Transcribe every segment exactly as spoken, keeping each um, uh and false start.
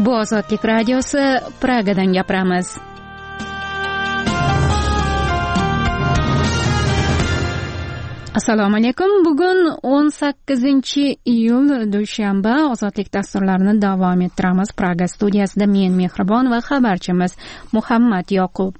Bu Ozodlik radiosi, Pragadan gapiramiz. Assalomu alaykum. Bugun o'n sakkizinchi iyul dushanba. Ozodlik dasturlarini davom ettiramiz. Praga studiyasida men Mehribon va xabarchimiz Muhammad Yoqub.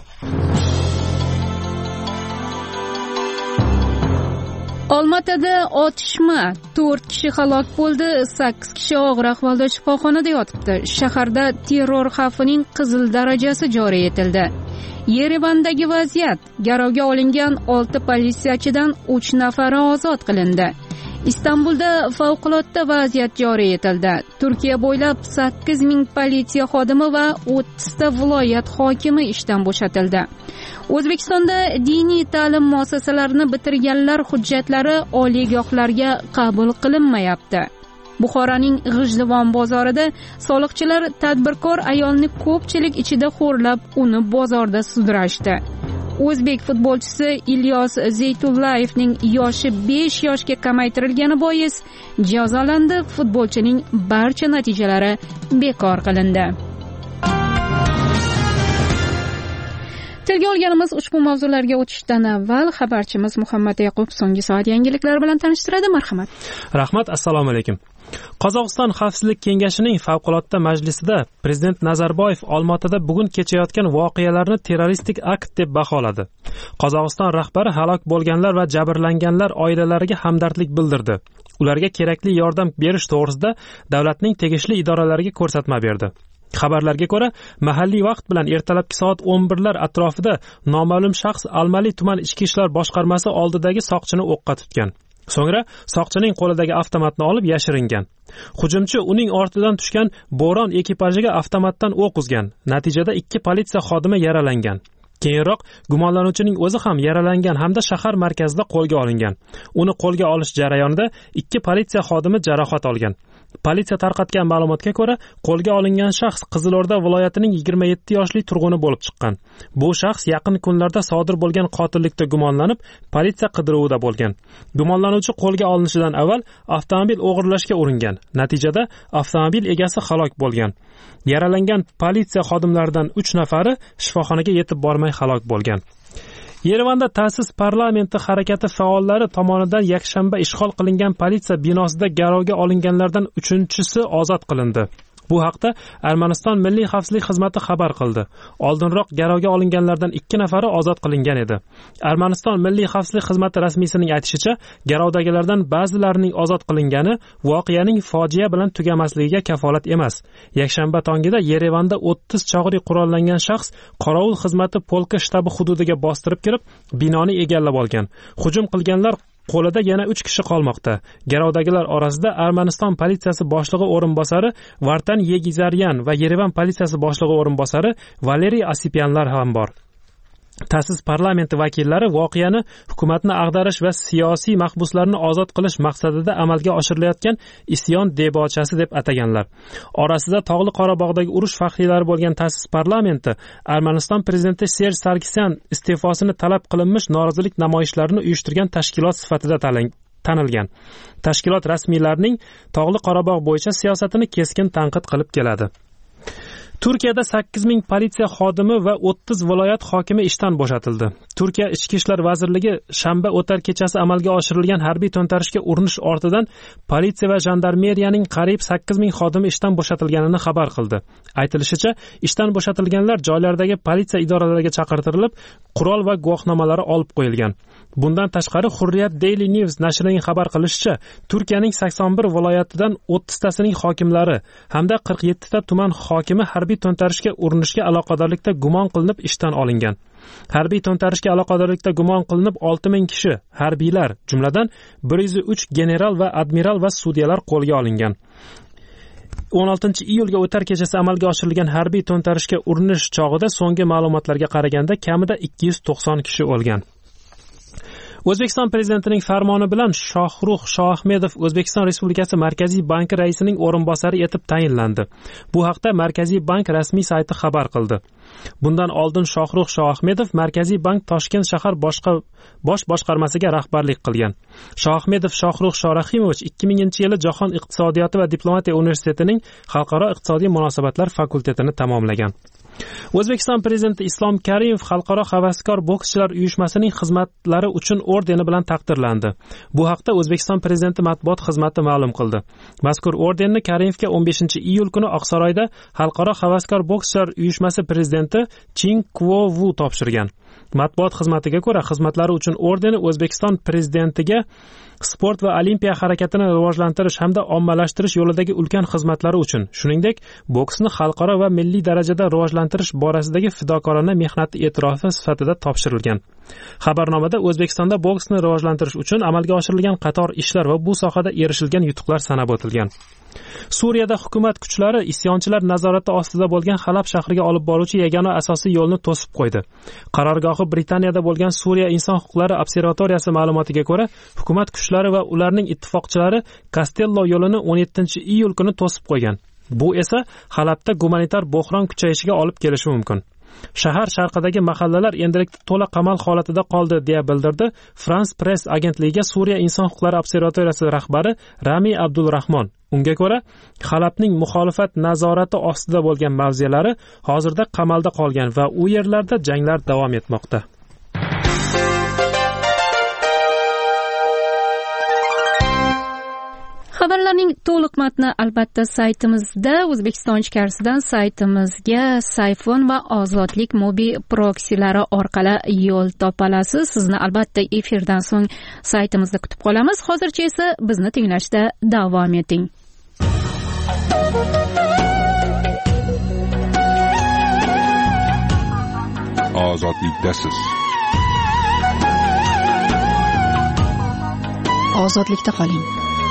Olmaotada otishma, to'rt kishi halok bo'ldi, sakkiz kishi og'ir ahvolda shifoxonada yotibdi. Shaharda terror xavfining qizil darajasi joriy etildi. Yerevandagi vaziyat: garovga olingan olti politsiyachidan uch nafari ozod qilindi. Istanbulda favqulodda vaziyat joriy etildi. Turkiya bo'ylab sakkiz ming politsiya xodimi va o'ttizta viloyat hokimi ishdan bo'shatildi. O'zbekistonda diniy ta'lim muassasalarini bitirganlar hujjatlari oliygohlarga qabul qilinmayapti. Buxoroning G'ijduvon bozorida soliqchilar tadbirkor ayolni ko'pchilik ichida xo'rlab, uni bozorda sudrashdi. O'zbek futbolchisi Ilyos Zeytullayevning yoshi besh yoshga kamaytirilgani bois jazolandi. Futbolchining barcha natijalari bekor qilindi. Tilga olganimiz ushbu mavzularga o'tishdan avval xabarchimiz Muhammad Yoqub so'nggi soat yangiliklari bilan tanishtiradi. Marhamat. Rahmat, assalomu alaykum. Qozog'iston Xavfsizlik kengashining favqulodda majlisida Prezident Nazarboyev Olmaotada bugun kechayotgan voqealarni terroristik akt deb baholadi. Qozog'iston rahbari halok bo'lganlar va jabrlanganlar oilalariga hamdardlik bildirdi. Ularga kerakli yordam berish to'g'risida davlatning tegishli idoralariga ko'rsatma berdi. Xabarlarga ko'ra, mahalliy vaqt bilan ertalabki soat o'n birlar atrofida noma'lum shaxs Almali tuman ichki ishlar boshqarmasi oldidagi soqchini o'qqa tutgan. So'ngra soqchining qo'lidagi avtomatni olib yashiringan. Hujumchi uning ortidan tushgan bo'ron ekipajiga avtomatdan o'q uzgan. Natijada ikki politsiya xodimi yaralangan. Keyinroq gumonlanuvchining o'zi ham yaralangan hamda shahar markazida qo'lga olingan. Uni qo'lga olish jarayonida ikki politsiya xodimi jarohat olgan. Politsiya tarqatgan ma'lumotga ko'ra, qo'lga olingan shaxs Qizilo'rda viloyatining yigirma yetti yoshli turg'uni bo'lib chiqqan. Bu shaxs yaqin kunlarda sodir bo'lgan qotillikda gumonlanib, politsiya qidiruvida bo'lgan. Gumonlanuvchi qo'lga olinishidan avval avtomobil o'g'irlashga uringan. Natijada avtomobil egasi halok bo'lgan. Yaralangan politsiya xodimlaridan uch nafari shifoxonaga yetib bormay halok bo'lgan. Yerevanda ta'sis parlamenti harakati faollari tomonidan yakshanba ishg'ol qilingan politsiya binosida garovga olinganlardan uchinchisi ozod qilindi. Bu haqda Armaniston Milliy xavfsizlik xizmati xabar qildi. Oldinroq garovga olinganlardan ikki nafari ozod qilingan edi. Armaniston Milliy xavfsizlik xizmati rasmiysining aytishicha, garovdagilardan ba'zilarining ozod qilingani voqeaning fojia bilan tugamasligiga kafolat emas. Yakshanba tongida Yerevanda o'ttiz chog'li qurollangan shaxs qorovul xizmati polka shtabi hududiga bostirib kirib, binoni egallab olgan. Hujum qilganlar qo'lida yana uch kishi qolmoqda. Garovdagilar orasida Armaniston politsiyasi boshlig'i o'rinbosari Vartan Yegizaryan va Yerevan politsiyasi boshlig'i o'rinbosari Valeriy Asipyanlar ham bor. Ta'sis parlamenti vakillari voqeani hukumatni ag'darish va siyosiy mahbuslarni ozod qilish maqsadida amalga oshirilayotgan isyon debochasi deb ataganlar. Orasida Tog'li Qorabog'dagi urush faxriylari bo'lgan ta'sis parlamenti Armaniston prezidenti Serj Sargsyan iste'fosini talab qilinmish norozilik namoyishlarini uyushtirgan tashkilot sifatida tanilgan. Tashkilot rasmiylarining Tog'li Qorabog' bo'yicha siyosatini keskin tanqid qilib keladi. Turkiyada sakkiz ming politsiya xodimi va o'ttiz viloyat hokimi ishdan bo'shatildi. Turkiya Ichki ishlar vazirligi shanba o'tar kechasi amalga oshirilgan harbiy to'ntarishga urinish ortidan politsiya va jandarmeriyaning qariyb sakkiz ming xodimi ishdan bo'shatilganini xabar qildi. Aytilishicha, ishdan bo'shatilganlar joylardagi politsiya idoralariga chaqirtirilib, qurol va guvohnomalari olib qo'yilgan. Bundan tashqari Hurriyat Daily News nashrining xabar qilishicha, Turkiyaning sakson bir viloyatidan o'ttiztasining hokimlari hamda qirq yettita tuman hokimi harbiy to'ntarishga urinishga aloqadorlikda gumon qilinib ishdan olingan. Harbiy to'ntarishga aloqadorlikda gumon qilinib olti ming kishi harbiylar, jumladan bir yuz uch general va admiral va sudyalar qo'lga olingan. o'n oltinchi iyulga o'tar kechasi amalga oshirilgan harbiy to'ntarishga urinish chog'ida so'nggi ma'lumotlarga qaraganda kamida ikki yuz to'qson kishi o'lgan. O'zbekiston prezidentining farmoni bilan Shohrux Shoahmedov O'zbekiston Respublikasi Markaziy banki raisining o'rinbosari etib tayinlandi. Bu haqda Markaziy bank rasmiy sayti xabar qildi. Bundan oldin Shohrux Shoahmedov Markaziy bank Toshkent shahar boshqa bosh boshqarmasiga rahbarlik qilgan. Shoahmedov Shohrux Shorahimovich ikki minginchi yili Jahon iqtisodiyoti va diplomatiya universitetining Xalqaro iqtisodiy munosabatlar fakultetini tamomlagan. O'zbekiston prezidenti Islom Karimov Xalqaro havaskor bokschilar uyushmasining xizmatlari uchun ordeni bilan taqdirlandi. Bu haqda O'zbekiston prezidenti matbuot xizmati ma'lum qildi. Mazkur ordenni Karimovga o'n beshinchi iyul kuni Oqsaroyda Xalqaro havaskor bokschilar uyushmasi prezidenti Chin Kuo Vu topshirgan. Matbuot xizmatiga ko'ra, xizmatlari uchun ordeni O'zbekiston prezidentiga sport va olimpiya harakatini rivojlantirish hamda ommalashtirish yo'lidagi ulkan xizmatlari uchun, shuningdek, boksni xalqaro va milliy darajada rivojlantirish borasidagi fidokorona mehnati e'tirofi sifatida topshirilgan. Xabarnomada O'zbekistonda boksni rivojlantirish uchun amalga oshirilgan qator ishlar va bu sohada erishilgan yutuqlar sanab o'tilgan. Suriyada hukumat kuchlari isyonchilar nazorati ostida bo'lgan Halab shahriga olib boruvchi yagona asosiy yo'lni to'sib qo'ydi. Qarorgohi Britaniyada bo'lgan Suriya inson huquqlari observatoriyasi ma'lumotiga ko'ra, hukumat kuchlari va ularning ittifoqchilari Kastello yo'lini o'n yettinchi iyul kuni to'sib qo'ygan. Bu esa Halabda gumanitar bo'hron kuchayishiga olib kelishi mumkin. Shahar sharqidagi mahallalar endilikda to'la qamal holatida qoldi, deya bildirdi France Press agentligiga Suriya inson huquqlari observatoriyasi rahbari Rami Abdulrahmon. Unga ko'ra, Halabning muxolifat nazorati ostida bo'lgan mavzelari hozirda qamalda qolgan va u yerlarda janglar davom etmoqda. Xabarlarning to'liq matni albatta saytimizda, O'zbekiston ichkarisidan saytimizga Sayfon va Ozodlik mobil proksilari orqali yo'l topolasiz. Sizni albatta efirdan so'ng saytimizda kutib qolamiz. Hozircha esa bizni tinglashda davom eting. Ozodlikdasiz. Ozodlikda qoling.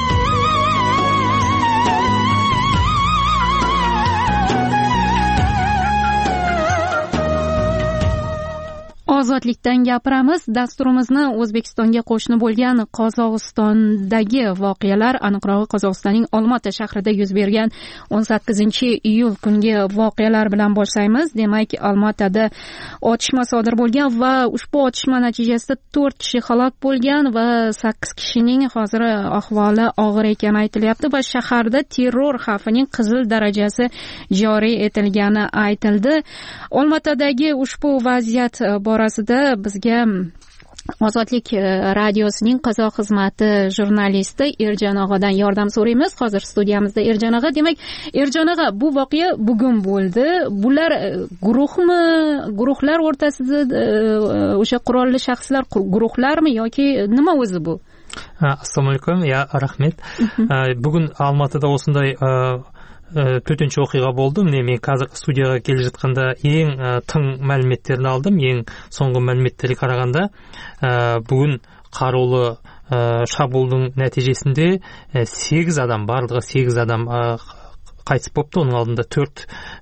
Ozodlikdan gapiramiz. Dasturimizni O'zbekistonga qo'shni bo'lgan Qozog'istondagi voqealar, aniqrog'i Qozog'istonning Olmaota shahrida yuz bergan o'n sakkizinchi iyul kungi voqealar bilan boshlaymiz. Demak, Olmaotada otishma sodir bo'lgan va ushbu otishma natijasida to'rt kishi halok bo'lgan va sakkiz kishining hozir ahvoli og'ir ekani aytilyapti va shaharda terror xavfining qizil darajasi joriy etilgani aytildi. Olmaotadagi ushbu vaziyat borasida bizga Ozodlik radiosining qozoq xizmati jurnalisti Erjon og'adan yordam so'raymiz. Hozir studiyamizda Erjon og'a. Demak, Erjon og'a, bu voqea bugun bo'ldi. Bular guruhmi, guruhlar o'rtasida o'sha qurolli shaxslar guruhlarmi yoki nima o'zi bu? Assalomu alaykum. Ya, rahmat. Bugun Olmaotada o'sinday to'rtinchi o'qiga bo'ldi. Men hozir studiyaga kelib жатқанда eng tың ma'lumotlarni oldim. Eng so'nggi ma'lumotlarga qaraganda, bugun qaruli шабуылдың нәтижесінде сегіз адам, барлығы сегіз адам қайтыс болыпты. Оның алдында төрт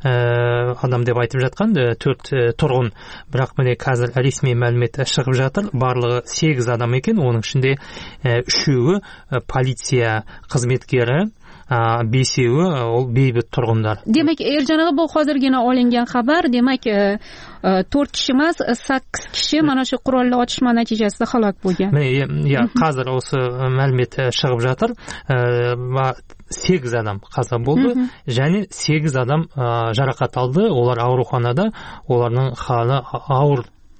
адам деп айтып жатқан, төрт тұрғын. Бірақ міне қазір ресми мәлімет шығып жатыр. Барлығы сегіз адам екен. Оның ішінде үшеуі полиция қызметкері, бесеуі ол бейбіт тұрғындар. Demak, Erjon og'a, bu hozirgina olingan xabar. Demak, to'rt kishi emas, sakkiz kishi mana shu qurolli otishma natijasida halok bo'lgan. Ya, hozir o'sha ma'lumot chiqib жатыр. Va сегіз адам qazo bo'ldi, және сегіз адам жарақат алды. Олар ауруханада, олардың халі ауыр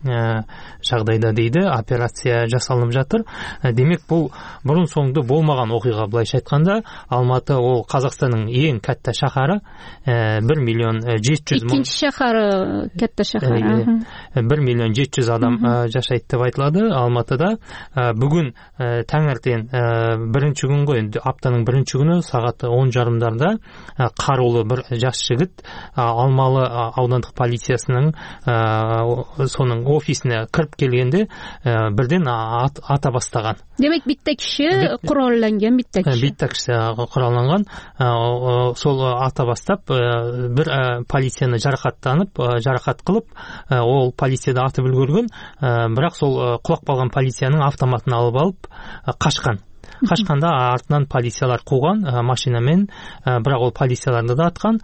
жағдайда дейді, операция жасалынып жатыр. Демек, бұл бұрын соңды болмаған оқиға. Былайша айтқанда, Алматы ол Қазақстанның ең кәтті шаһары, бір миллион жеті жүз мың. Ikkinchi shahar katta shahar. bir миллион жеті жүз адам жашайды деп айтылады Алматыда. Бүгін таңертең бірінші күн ғой, аптаның бірінші күні сағат он жарымдарда қарулы бір жас жігіт Алмалы аудандық полициясының соның ofisine kirib kelgende birden ata бастаған. Demek bitta kishi qurollangan, bitta kishi. Bitta kishi qurollangan. Сол ата бастап bir politsiyani жарақаттанып, жарақат qilib, ол полицияда атып үлгерген, бірақ сол құлап қалған полицияның автоматын алып алып қашқан. Қашқанда артынан полициялар қуған машинамен, бірақ ол полицияларды да атқан.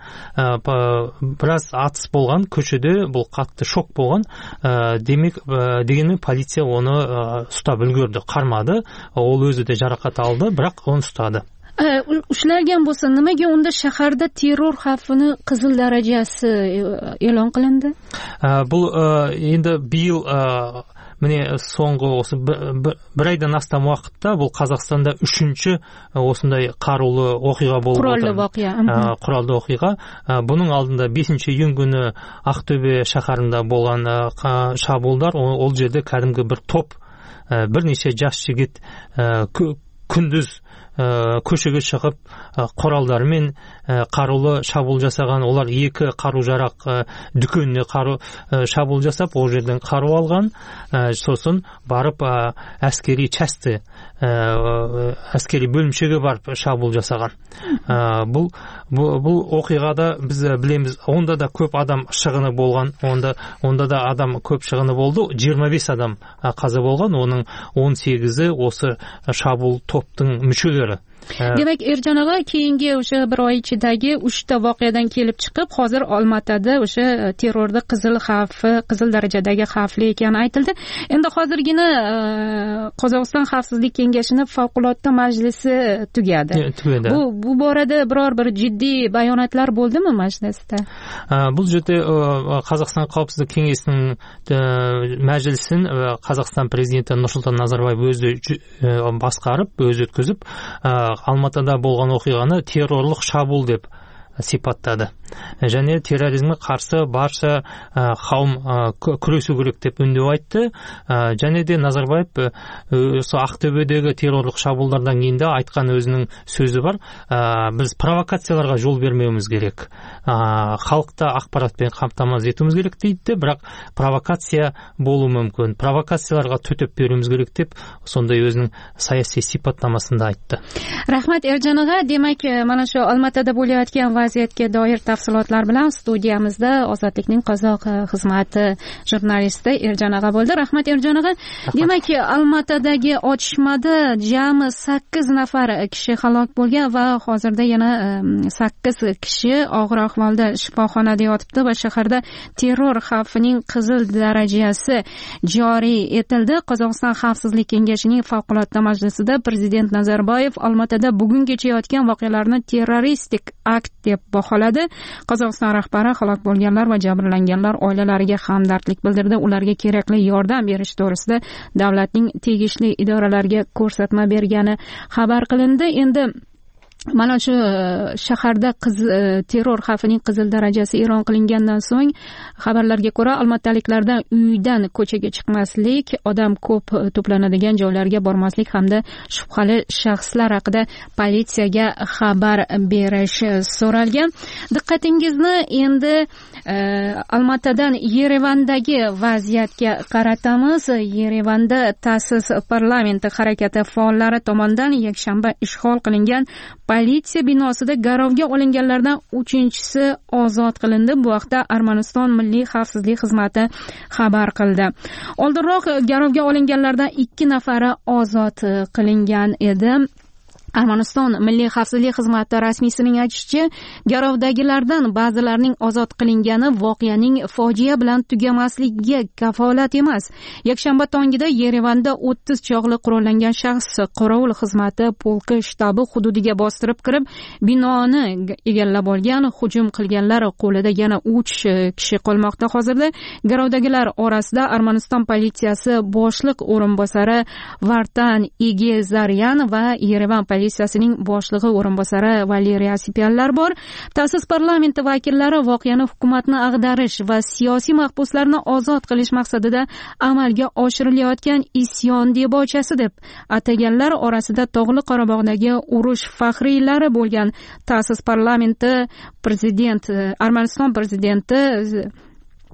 Біраз атыс болған, көшеде бұл қатты шок болған. Демек, дегенмен полиция оны ұстап үлгерді, қармады. Ол өзі де жарақат алды, бірақ оны ұстады. Ushlangan bo'lsa, nimaga unda shaharda terror xavfini qizil darajasi e'lon qilindi? Бұл енді биыл міне соңғы осы бір айдан астам уақытта бұл Қазақстанда үшінші осындай қарулы оқиға болып отыр. Құралды оқиға. Құралды оқиға. Бұның алдында бесінші июнь күні Ақтөбе шаһарында болған шабуылдар, ол жерде кәдімгі бір топ, бірнеше жас жігіт күндіз көшеге шығып құралдармен қарулы шабуыл жасаған. Олар екі қару-жарақ дүкеніне қару шабуыл жасап, ол жерден қару алған. Сосын барып әскери части, әскери бөлімшеге барып шабуыл жасаған. Бұл бұл оқиғада біз білеміз, онда да көп адам шығыны болған. Онда онда да адам көп шығыны болды. жиырма бес адам қаза болған. Оның он сегізі осы шабуыл топтың мүшелері. Demek Erjon ağa keyingi o'sha bir oy ichidagi uchta voqeadan kelib chiqib, hozir Olmaotada o'sha terrorda qizil xavfi, qizil darajadagi xavfli ekani aytildi. Endi hozirgina Qozog'iston Xavfsizlik kengashining favqulodda majlisi tugadi. Bu bu borada biror bir jiddiy bayonotlar bo'ldimi majlisda? Bu жерде Қазақстан Қауіпсіздік кеңесінің мәжілісін Қазақстан президенті Нұрсұлтан Назарбаев өзі басқарып, өзі өткізіп, Алматыда болған оқиғаны террорлық шабуыл деп сипаттады. Және терроризмге қарсы барша қауым күресу керек деп үндеу айтты. Және де Назарбаев осы Ақтөбедегі террорлық шабуылдардан кейін де айтқан өзінің сөзі бар. Біз провокацияларға жол бермеуіміз керек. Халықты ақпаратпен қамтамасыз етуіміз керек дейді, бірақ провокация болуы мүмкін. Провокацияларға төтеп беруіміз керек деп сондай өзінің саяси сипаттамасында айтты. Rahmat Erjon ağa, demak, mana shu Olmaotada bo'layotgan vaziyatga doir tafsilotlar bilan studiyamizda Ozodlikning qozoq xizmati jurnalisti Erjon ağa bo'ldi. Rahmat Erjon ağa. Demak, Olmaotadagi otishmada jami sakkiz nafar kishi halok bo'lgan va hozirda yana sakkiz kishi og'ir ahvolda shifoxonada yotibdi va shaharda terror xavfining qizil darajasi joriy etildi. Qozog'iston Xavfsizlik kengashining favqulodda majlisida Prezident Nazarboyev Olmaotada bugun kechayotgan voqealarni terroristik akt deb baholadi. Qozog'iston rahbari halok bo'lganlar va jabrlanganlar oilalariga hamdardlik bildirdi. Ularga kerakli yordam berish to'g'risida davlatning tegishli idoralariga ko'rsatma bergani xabar qilindi. Endi mana shu shaharda terror xavfining qizil darajasi e'lon qilingandan so'ng xabarlarga ko'ra Olmaotaliklardan uydan ko'chaga chiqmaslik, odam ko'p to'planadigan joylarga bormaslik hamda shubhali shaxslar haqida politsiyaga xabar berish so'ralgan. Diqqatingizni endi Olmaotadan Yerevandagi vaziyatga qaratamiz. Yerevanda ta'sis parlamenti harakati faollari tomonidan yakshanba ishg'ol qilingan politsiya binosida garovga olinganlardan uchinchisi ozod qilindi. Bu haqda Armaniston Milliy xavfsizlik xizmati xabar qildi. Oldinroq garovga olinganlardan ikki nafari ozod qilingan edi. Armaniston Milliy xavfsizlik xizmati rasmiysining aytishicha, garovdagilardan ba'zilarining ozod qilingani voqeaning fojia bilan tugamasligiga kafolat emas. Yakshanba tongida Yerevanda o'ttiz chog'li qurollangan shaxs qorovul xizmati polki shtabi hududiga bostirib kirib, binoni egallab olgan. Hujum qilganlar qo'lida yana uch kishi qolmoqda. Hozirda garovdagilar orasida Armaniston politsiyasi boshliq o'rinbosari Vartan Egezaryan va Yerevan politsiyasining boshlig'i o'rinbosari Valeriy Asipyanlar bor. Ta'sis parlamenti vakillari voqeani hukumatni ag'darish va siyosiy mahbuslarni ozod qilish maqsadida amalga oshirilayotgan isyon debochasi deb ataganlar orasida Tog'li Qorabog'dagi urush faxriylari bo'lgan. Ta'sis parlamenti prezident Armaniston prezidenti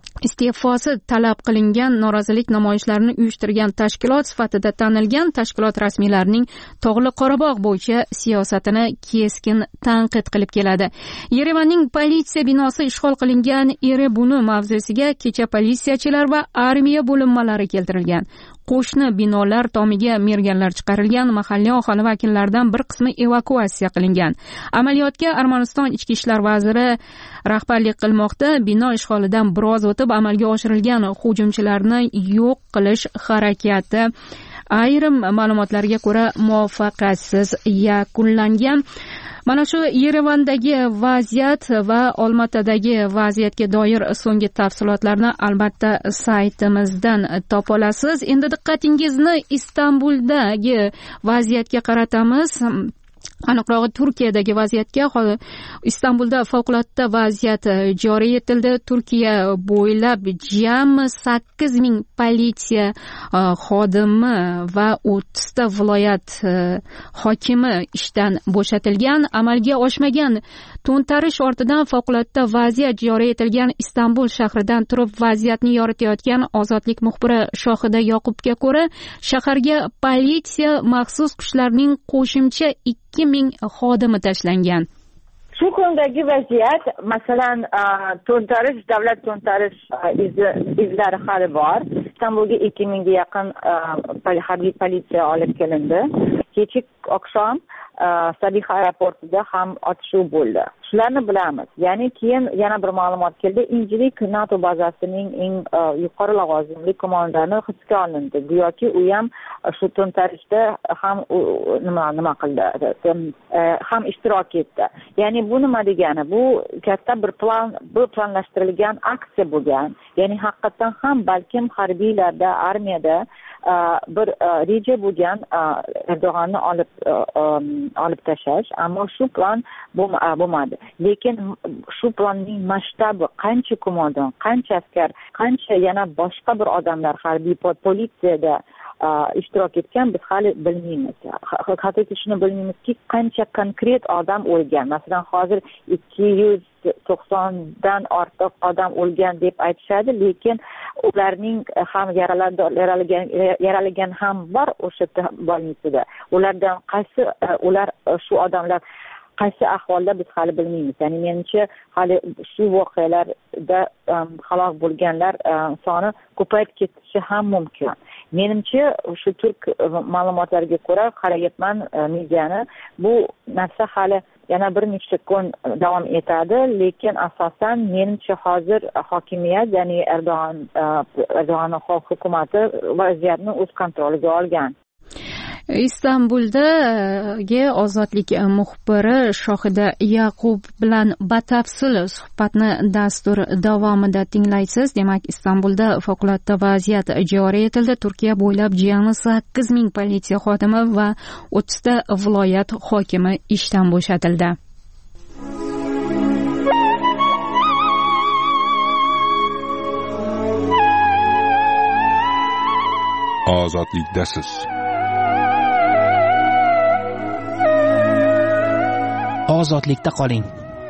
iste'fosi talab qilingan norozilik namoyishlarini uyushtirgan tashkilot sifatida tanilgan tashkilot rasmiylarining Tog'li Qorabog' bo'yicha siyosatini keskin tanqid qilib keladi. Yerevanning politsiya binosi ishg'ol qilingan Erebuni mavzusiga kecha politsiyachilar va armiya bo'linmalari keltirilgan. Qo'shni binolar tomiga merganlar chiqarilgan, mahalliy aholi vakillaridan bir qismi evakuatsiya qilingan. Amaliyotga Armaniston ichki ishlar vaziri rahbarlik qilmoqda. Bino ishg'olidan biroz o'tib amalga oshirilgan hujumchilarni yo'q qilish harakati ayrim ma'lumotlarga ko'ra muvaffaqiyatsiz yakunlangan. Mana shu Yerevandagi vaziyat va Olmaotadagi vaziyatga doir so'nggi tafsilotlarni albatta saytimizdan topa olasiz. Endi diqqatingizni Istanbuldagi vaziyatga qaratamiz. Aniqrog'i Turkiyadagi vaziyatga. Istanbulda favqulodda vaziyat joriy etildi. Turkiya bo'ylab jami sakkiz ming politsiya xodimi va o'ttizta viloyat hokimi ishdan bo'shatilgan. Amalga oshmagan to'ntarish ortidan favqulodda vaziyat joriy etilgan Istanbul shahridan turib vaziyatni yoritayotgan Ozodlik muxbiri Shohida Yoqubga ko'ra, shaharga politsiya maxsus kuchlarning qo'shimcha ikki ming xodimi tashlangan. Shu kundagi vaziyat, masalan, to'ntarish, davlat to'ntarish izlari hali bor. Istanbulga ikki mingga yaqin harbiy politsiya olib kelindi. Kechik oqshom Sabiha aeroportida ham otishuv bo'ldi. Shularni bilamiz. Ya'ni keyin yana bir ma'lumot keldi. Injilik NATO bazasining eng yuqori lavozimli qo'mondoni hibsga olindi. Go'yoki u ham shu to'ntarishda ham nima nima qildi, ham ishtirok etdi. Ya'ni bu nima degani? Bu katta bir plan, bu planlashtirilgan aksiya bo'lgan. Ya'ni haqiqatan ham balkim harbiylarda, armiyada bir reja bo'lgan Erdo'g'onni olib olib tashlash, ammo shu plan bo'lmadi. Lekin shu planning masshtabi, qancha qo'mondon, qancha askar, qancha yana boshqa bir odamlar harbiy politsiyada ishtirok etgan biz hali bilmaymiz. Hattoki shuni bilmaymizki, qancha konkret odam o'lgan. Masalan, hozir ikki yuz to'qsondan ortiq odam o'lgan deb aytishadi, lekin ularning ham yaralagan yaralagan ham bor o'sha bo'lmasida. Ulardan qaysi ular shu odamlar qaysi ahvolda biz hali bilmaymiz. Ya'ni menimcha hali shu voqealarda halok bo'lganlar soni ko'payib ketishi ham mumkin. Menimcha shu turk ma'lumotlariga ko'ra qarayapman mediani, bu narsa hali yana bir necha kun davom etadi, lekin asosan menimcha hozir hokimiyat, ya'ni Erdo'g'an Erdo'g'anning hukumati vaziyatni o'z kontroliga olgan. Istanbuldagi Ozodlik muxbiri Shohida Yaqub bilan batafsil suhbatni dastur davomida tinglaysiz. Demak, Istanbulda favqulodda vaziyat joriy etildi. Turkiya bo'ylab jami sakkiz ming politsiya xodimi va o'ttizta viloyat hokimi ishdan bo'shatildi. Ozodlikdasiz. Ozodlikda qoling.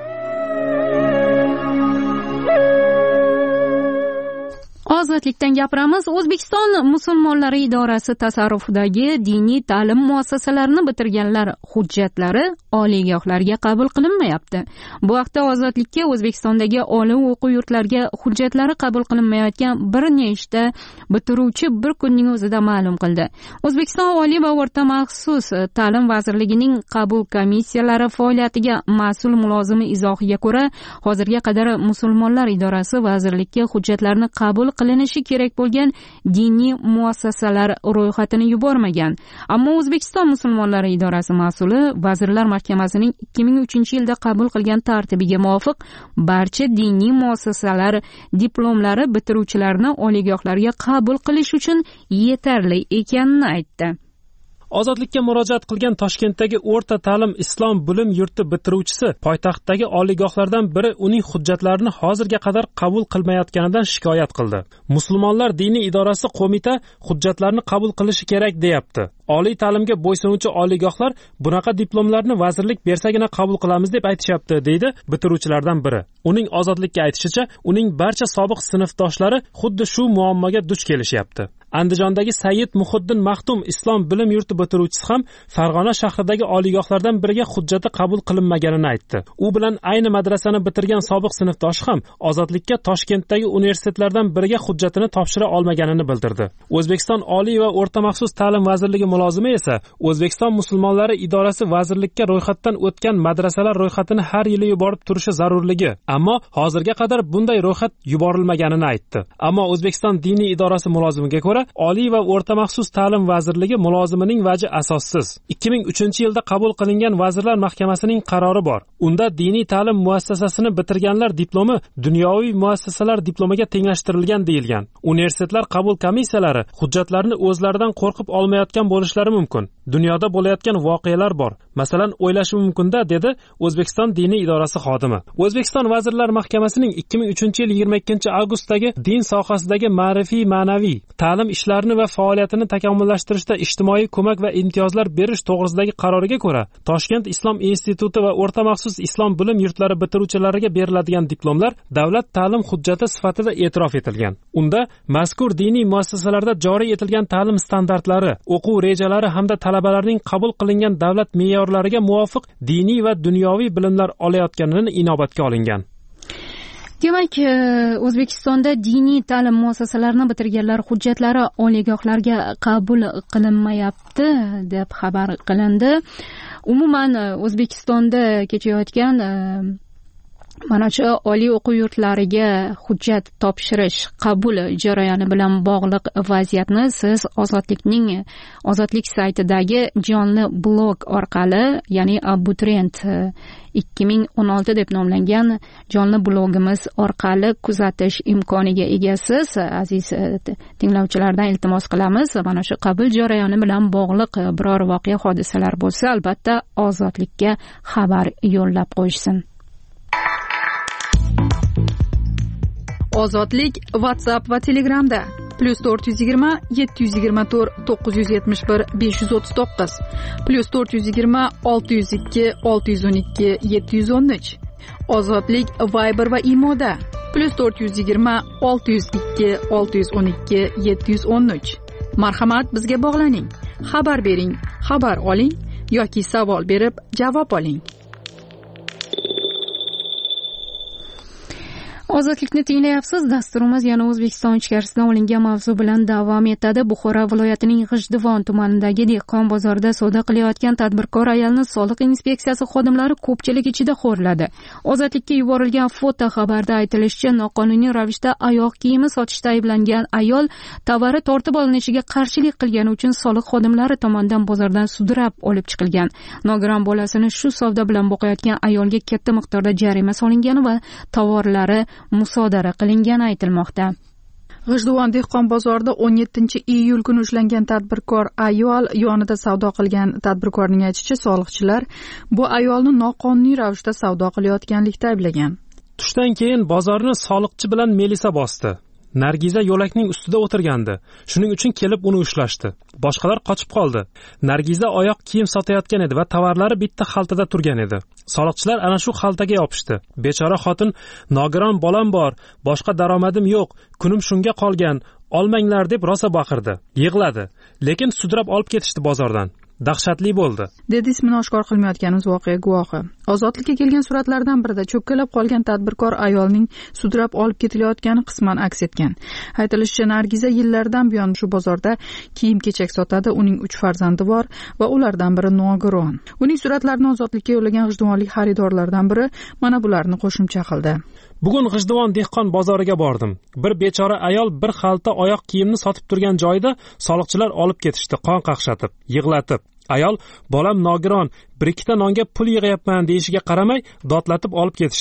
Ozodlikdan gapiramiz. O'zbekiston musulmonlari idorasi tasarrufidagi diniy ta'lim muassasalarini bitirganlar hujjatlari oliygohlarga qabul qilinmayapti. Bu haqda Ozodlikka O'zbekistondagi oliy o'quv yurtlariga hujjatlari qabul qilinmayotgan bir nechta bitiruvchi bir kunning o'zida ma'lum qildi. O'zbekiston Oliy va o'rta maxsus ta'lim vazirligining qabul komissiyalari faoliyatiga mas'ul mulozimi izohiga ko'ra, hozirga qadar musulmonlar idorasi vazirlikka hujjatlarni qabul qilinishi kerak bo'lgan diniy muassasalar ro'yxatini yubormagan. Ammo O'zbekiston musulmonlari idorasi mas'uli Vazirlar Mahkamasining ikki ming uchinchi yilda qabul qilgan tartibiga muvofiq barcha diniy muassasalar diplomlari bitiruvchilarni oliygohlarga qabul qilish uchun yetarli ekanini aytdi. Ozodlikka murojaat qilgan Toshkentdagi o'rta ta'lim islom bilim yurti bitiruvchisi poytaxtdagi oliygohlardan biri uning hujjatlarini hozirga qadar qabul qilmayotganidan shikoyat qildi. Musulmonlar diniy idorasi qo'mita hujjatlarni qabul qilishi kerak deyapti. Oliy ta'limga bo'ysunuvchi oliygohlar bunaqa diplomlarni vazirlik bersagina qabul qilamiz deb aytishyapti, deydi bitiruvchilardan biri. Uning Ozodlikka aytishicha, uning barcha sobiq sinfdoshlari xuddi shu muammoga duch kelishyapti. Andijondagi Sayyid Muhiddin Maxtum islom bilim yurti bitiruvchisi ham Farg'ona shahridagi oliygohlardan biriga hujjati qabul qilinmaganini aytdi. U bilan ayni madrasani bitirgan sobiq sinfdoshi ham Ozodlikka Toshkentdagi universitetlardan biriga hujjatini topshira olmaganini bildirdi. O'zbekiston Oliy va o'rta maxsus ta'lim vazirligi mulozimi esa O'zbekiston musulmonlari idorasi vazirlikka ro'yxatdan o'tgan madrasalar ro'yxatini har yili yuborib turishi zarurligi, ammo hozirga qadar bunday ro'yxat yuborilmaganini aytdi. Ammo O'zbekiston diniy idorasi mulozimiga ko'ra Oliy va o'rta maxsus ta'lim vazirligi mulozimining vaji asossiz. ikki ming uchinchi yilda qabul qilingan Vazirlar Mahkamasining qarori bor. Unda diniy ta'lim muassasasini bitirganlar diplomi dunyoviy muassasalar diplomiga tenglashtirilgan deyilgan. Universitetlar qabul komissiyalari hujjatlarni o'zlaridan qo'rqib olmayotgan bo'lishlari mumkin. Dunyoda bo'layotgan voqealar bor. Masalan, o'ylashi mumkin-da, dedi O'zbekiston diniy idorasi xodimi. O'zbekiston Vazirlar Mahkamasining ikki ming uchinchi yil yigirma ikkinchi avgustdagi din sohasidagi ma'rifiy ma'naviy ta'lim ishlarini va faoliyatini takomillashtirishda ijtimoiy ko'mak va imtiyozlar berish to'g'risidagi qaroriga ko'ra, Toshkent Islom instituti va o'rta maxsus islom bilim yurtlari bitiruvchilariga beriladigan diplomlar davlat ta'lim hujjati sifatida e'tirof etilgan. Unda mazkur diniy muassasalarda joriy etilgan ta'lim standartlari, o'quv rejalari hamda talabalarning qabul qilingan davlat me'yorlariga muvofiq diniy va dunyoviy bilimlar olayotganini inobatga olingan. Demak, O'zbekistonda diniy ta'lim muassasalarini bitirganlar hujjatlari oliygohlarga qabul qilinmayapti deb xabar qilindi. Umuman O'zbekistonda kechayotgan mana shu oliy o'quv yurtlariga hujjat topshirish qabul jarayoni bilan bog'liq vaziyatni siz Ozodlikning Ozodlik saytidagi jonli blog orqali, ya'ni Abituriyent ikki ming o'n olti deb nomlangan jonli blogimiz orqali kuzatish imkoniga egasiz. Aziz tinglovchilardan iltimos qilamiz, mana shu qabul jarayoni bilan bog'liq biror voqea hodisalar bo'lsa, albatta Ozodlikka xabar yo'llab qo'yishsin. Ozodlik WhatsApp va Telegramda plus to'rt yuz yigirma yetti yuz yigirma to'rt to'qqiz yuz yetmish bir besh yuz o'ttiz to'qqiz plus to'rt yuz yigirma olti yuz ikki olti yuz o'n ikki yetti yuz o'n uch. Ozodlik Viber va Imoda plus to'rt yuz yigirma olti yuz ikki olti yuz o'n ikki yetti yuz o'n uch. Marhamat, bizga bog'laning, xabar bering, xabar oling yoki savol berib javob oling. Ozodlikni tinglayapsiz. Dasturimiz yana O'zbekiston ichkarisidan olingan mavzu bilan davom etadi. Buxoro viloyatining G'ijduvon tumanidagi dehqon bozorida savdo qilayotgan tadbirkor ayolni soliq inspeksiyasi xodimlari ko'pchilik ichida xo'rladi. Ozodlikka yuborilgan foto xabarda aytilishicha, noqonuniy ravishda oyoq kiyimi sotishda ayblangan ayol tovari tortib olinishiga qarshilik qilgani uchun soliq xodimlari tomonidan bozordan sudrab olib chiqilgan. Nogiron bolasini shu savdo bilan boqayotgan ayolga katta miqdorda jarima solingani va tovarlari musodara qilingani aytilmoqda. G'ijduvon dehqon bozorida o'n yettinchi iyul kuni ushlangan tadbirkor ayol yonida savdo qilgan. Tadbirkorning aytishicha, soliqchilar bu ayolni noqonuniy ravishda savdo qilayotganlikda ayblagan. Tushdan keyin bozorni soliqchi bilan Melisa bosdi. Nargiza yo'lakning ustida o'tirgandi. Shuning uchun kelib uni ushlashdi. Boshqalar qochib qoldi. Nargiza oyoq kiyim sotayotgan edi va tovarlari bitta xaltada turgan edi. Soliqchilar ana shu xaltaga yopishdi. Bechora xotin, nogiron bolam bor, boshqa daromadim yo'q, kunim shunga qolgan, olmanglar deb rosa baqirdi. Yig'ladi, lekin sudrab olib ketishdi bozordan. Dahshatli bo'ldi, dedi ismini oshkor qilmayotganimiz voqea guvohi. Ozodlikka kelgan suratlardan birida cho'kkalab qolgan tadbirkor ayolning sudrab olib ketilayotgani qisman aks etgan. Aytilishicha, Nargiza yillardan buyon shu bozorda kiyim-kechak sotadi. Uning uch farzandi bor va ulardan biri nogiron. Uning suratlarini Ozodlikka yo'llagan g'ijduvonlik xaridorlardan biri mana bularni qo'shimcha qildi. Bugun G'ijduvon dehqon bozoriga bordim. Bir bechora ayol bir xalta oyoq kiyimni sotib turgan joyda soliqchilar olib ketishdi, qon qaqshatib, yig'latib. Ayol, bolam nogiron, bir ikkita nonga pul yig'yapman deyishiga qaramay, dodlatib olib ketishdi.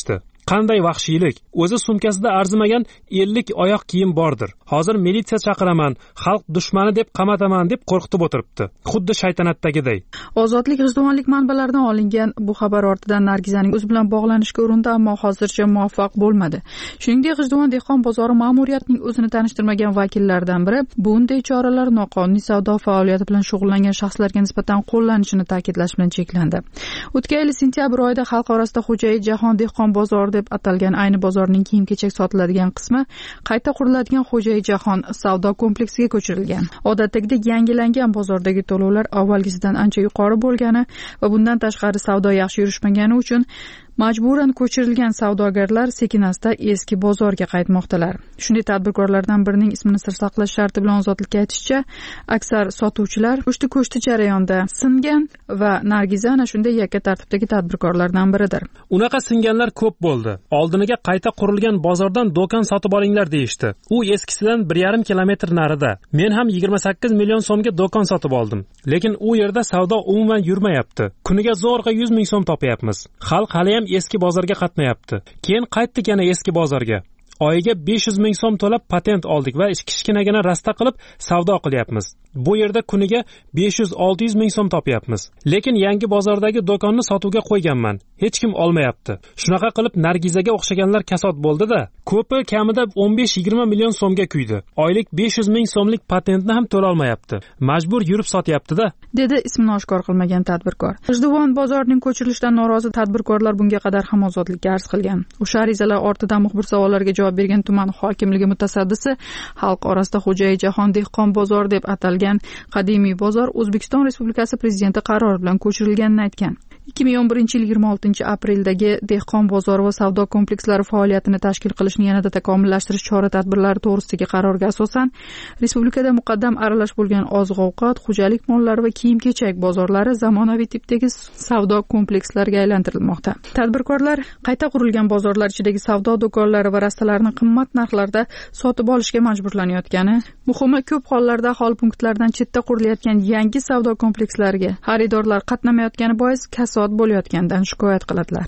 Qanday vahshiylik! O'zi sumkasida arzimagan ellik oyoq kiyim bordir. Hozir militsiya chaqiraman, xalq dushmani deb qamataman deb qo'rqitib o'tiribdi. Xuddi shaytanatdagiday. Ozodlik g'ijduvonlik manbalaridan olingan bu xabar ortidan Nargizaning o'zi bilan bog'lanishga urindi, ammo hozircha muvaffaq bo'lmadi. Shuningdek, G'ijduvon dehqon bozori ma'muriyatining o'zini tanishtirmagan vakillaridan biri bunday choralar noqonuniy savdo faoliyati bilan shug'ullangan shaxslarga nisbatan qo'llanishini ta'kidlash bilan cheklandi. O'tgan yil sentyabr oyida xalq orasida Xo'jayi Jahon dehqon bozori deb atalgan ayni bozorning kiyim-kechak sotiladigan qismi qayta quriladigan Xo'jayi Jahon savdo kompleksiga ko'chirilgan. Odatdagidek yangilangan bozordagi to'lovlar avvalgisidan ancha yuqori bo'lgani va bundan tashqari savdo yaxshi yurishmagani uchun majburan ko'chirilgan savdogarlar sekin-asta eski bozorga qaytmoqdalar. Shunday tadbirkorlardan birining ismini sir saqlash sharti bilan Ozodlikka aytishicha, aksar sotuvchilar ko'shti-ko'shti jarayonda singan va Nargiza ana shunday yakka tartibdagi tadbirkorlardan biridir. Unaqa singanlar ko'p bo'ldi. Oldiniga qayta qurilgan bozordan do'kon sotib olinglar deyishdi. U eskisidan bir yarim kilometr narida. Men ham yigirma sakkiz million so'mga do'kon sotib oldim. Lekin u yerda savdo umuman yurmayapti. Kuniga zo'rg'a yuz ming so'm topayapmiz. Xalq hali ham eski bozorga qatnayapti. Keyin qaytdik yana eski bozorga. Oyiga besh yuz ming so'm to'lab patent oldik va kichkinagina rasta qilib savdo qilyapmiz. Bu yerda kuniga besh yuz olti yuz ming so'm topyapmiz. Lekin yangi bozordagi do'konni sotuvga qo'yganman. Hech kim olmayapti. Shunaqa qilib Nargizaga o'xshaganlar kasod bo'ldi-da, ko'pi kamida o'n besh yigirma million so'mga kuydi. Oylik besh yuz ming so'mlik patentni ham to'la olmayapti. Majbur yurib sotyapti-da, dedi ismini oshkor qilmagan tadbirkor. G'ijduvon bozorining ko'chirilishidan norozi tadbirkorlar bunga qadar ham Ozodlikka arz qilgan. O'sha arizalar ortidan muxbir savollariga javob bergan tuman hokimligi mutasaddisi xalq orasida Xo'jayi Jahon dehqon bozori deb atalgan qadimiy bozor O'zbekiston Respublikasi prezidenti qarori bilan ko'chirilganini aytgan. ikki ming o'n birinchi yil yigirma oltinchi aprildagi dehqon bozori va savdo komplekslari faoliyatini tashkil qilishni yanada takomillashtirish chora-tadbirlari to'g'risidagi qarorga asosan respublikada muqaddam aralash bo'lgan oziq-ovqat, xo'jalik mollari va kiyim-kechak bozorlari zamonaviy tipdagi savdo komplekslariga aylantirilmoqda. Tadbirkorlar qayta qurilgan bozorlar ichidagi savdo do'konlari va rastalarni qimmat narxlarda sotib olishga majburlanayotgani, muhimi ko'p hollarda aholi punktlaridan chetda qurilayotgan yangi savdo komplekslariga xaridorlar qatnamayotgani bois kasod bo'layotgandan shikoyat qiladilar.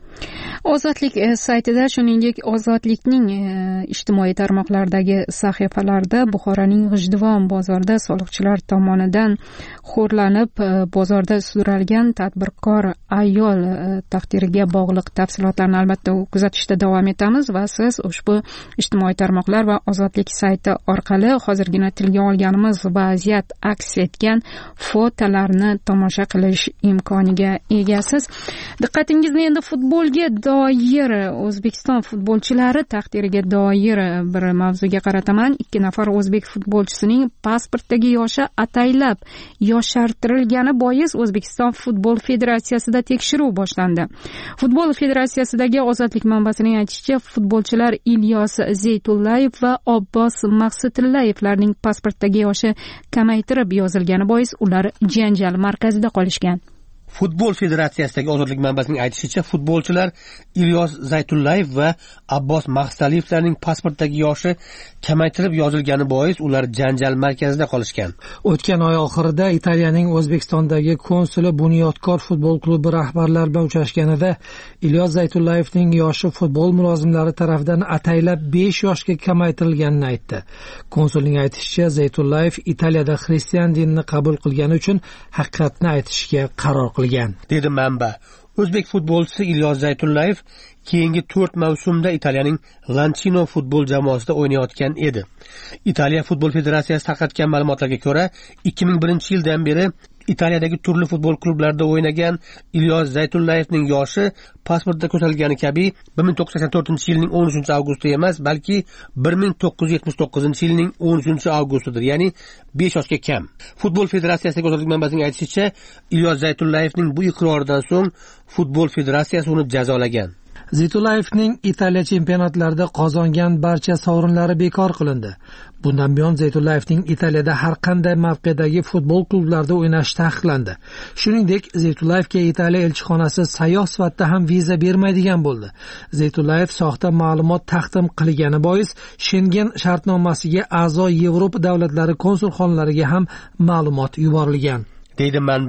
Ozodlik saytida, shuningdek Ozodlikning ijtimoiy tarmoqlardagi sahifalarida Buxoroning G'ijduvon bozorida soliqchilar tomonidan xo'rlanib bozorda sudralgan tadbirkor ayol taqdiriga bog'liq tafsilotlarni albatta kuzatishda davom etamiz va siz ushbu ijtimoiy tarmoqlar va Ozodlik sayti orqali hozirgina tilga olganimiz vaziyat aks etgan fotolarni tomosha qilish imkoniga egasiz. Diqqatingizni endi futbolga doir, O'zbekiston futbolchilari taqdiriga doir bir mavzuga qarataman. Ikki nafar o'zbek futbolchisining pasportdagi yoshi ataylab yoshartirilgani bois O'zbekiston futbol federatsiyasida tekshiruv boshlandi. Futbol federatsiyasidagi Ozodlik manbasining aytishicha, futbolchilar Ilyos Zaytullayev va Abbos Maqsudillayevlarning pasportdagi yoshi kamaytirib yozilgani bois ular janjal markazida qolishgan. Futbol federatsiyasidagi Ozodlik manbasining aytishicha, futbolchilar Ilyos Zaytullayev va Abbos Maqsudillayevlarning pasportdagi yoshi kamaytirib yozilgani bois ular janjal markazida qolishgan. O'tgan oy oxirida Italiyaning O'zbekistondagi konsuli Bunyodkor futbol klubi rahbarlari bilan uchrashganida Ilyos Zaytullayevning yoshi futbol mulozimlari tomonidan ataylab besh yoshga kamaytirilganini aytdi. Konsulning aytishicha, Zaytullayev Italiyada xristian dinini qabul qilgani uchun haqiqatni aytishga qaror qilgan, dedi manba. O'zbek futbolchisi Ilyos Zaytullayev keyingi to'rt mavsumda Italiyaning Lancino futbol jamoasida o'ynayotgan edi. Italiya futbol federatsiyasi tarqatgan ma'lumotlarga ko'ra, ikki ming birinchi yildan beri Italiyadagi turli futbol klublarida o'ynagan Ilyos Zaytullayevning yoshi pasportda ko'rsatilgani kabi bir ming to'qqiz yuz sakson to'rtinchi yilning o'n uchinchi avgusti emas, balki bir ming to'qqiz yuz yetmish to'qqizinchi yilning o'n uchinchi avgustidir, ya'ni besh yoshga kam. Futbol federatsiyasidagi Ozodlik manbasining aytishicha, Ilyos Zaytullayevning bu iqroridan so'ng futbol federatsiyasi uni jazolagan. Zaytullayevning Italiya chempionatlarida qozongan barcha sovrinlari bekor qilindi. Bundan buyon Zaytullayevning Italiyada har qanday mavqedagi futbol klublarida o'ynashi taqiqlandi. Shuningdek, Zaytullayevga Italiya elchixonasi sayyoh sifatida ham viza bermaydigan bo'ldi. Zaytullayev soxta ma'lumot taqdim qilgani bois Schengen shartnomasiga a'zo Yevropa davlatlari konsulxonalariga ham ma'lumot yuborilgan, deydi manba.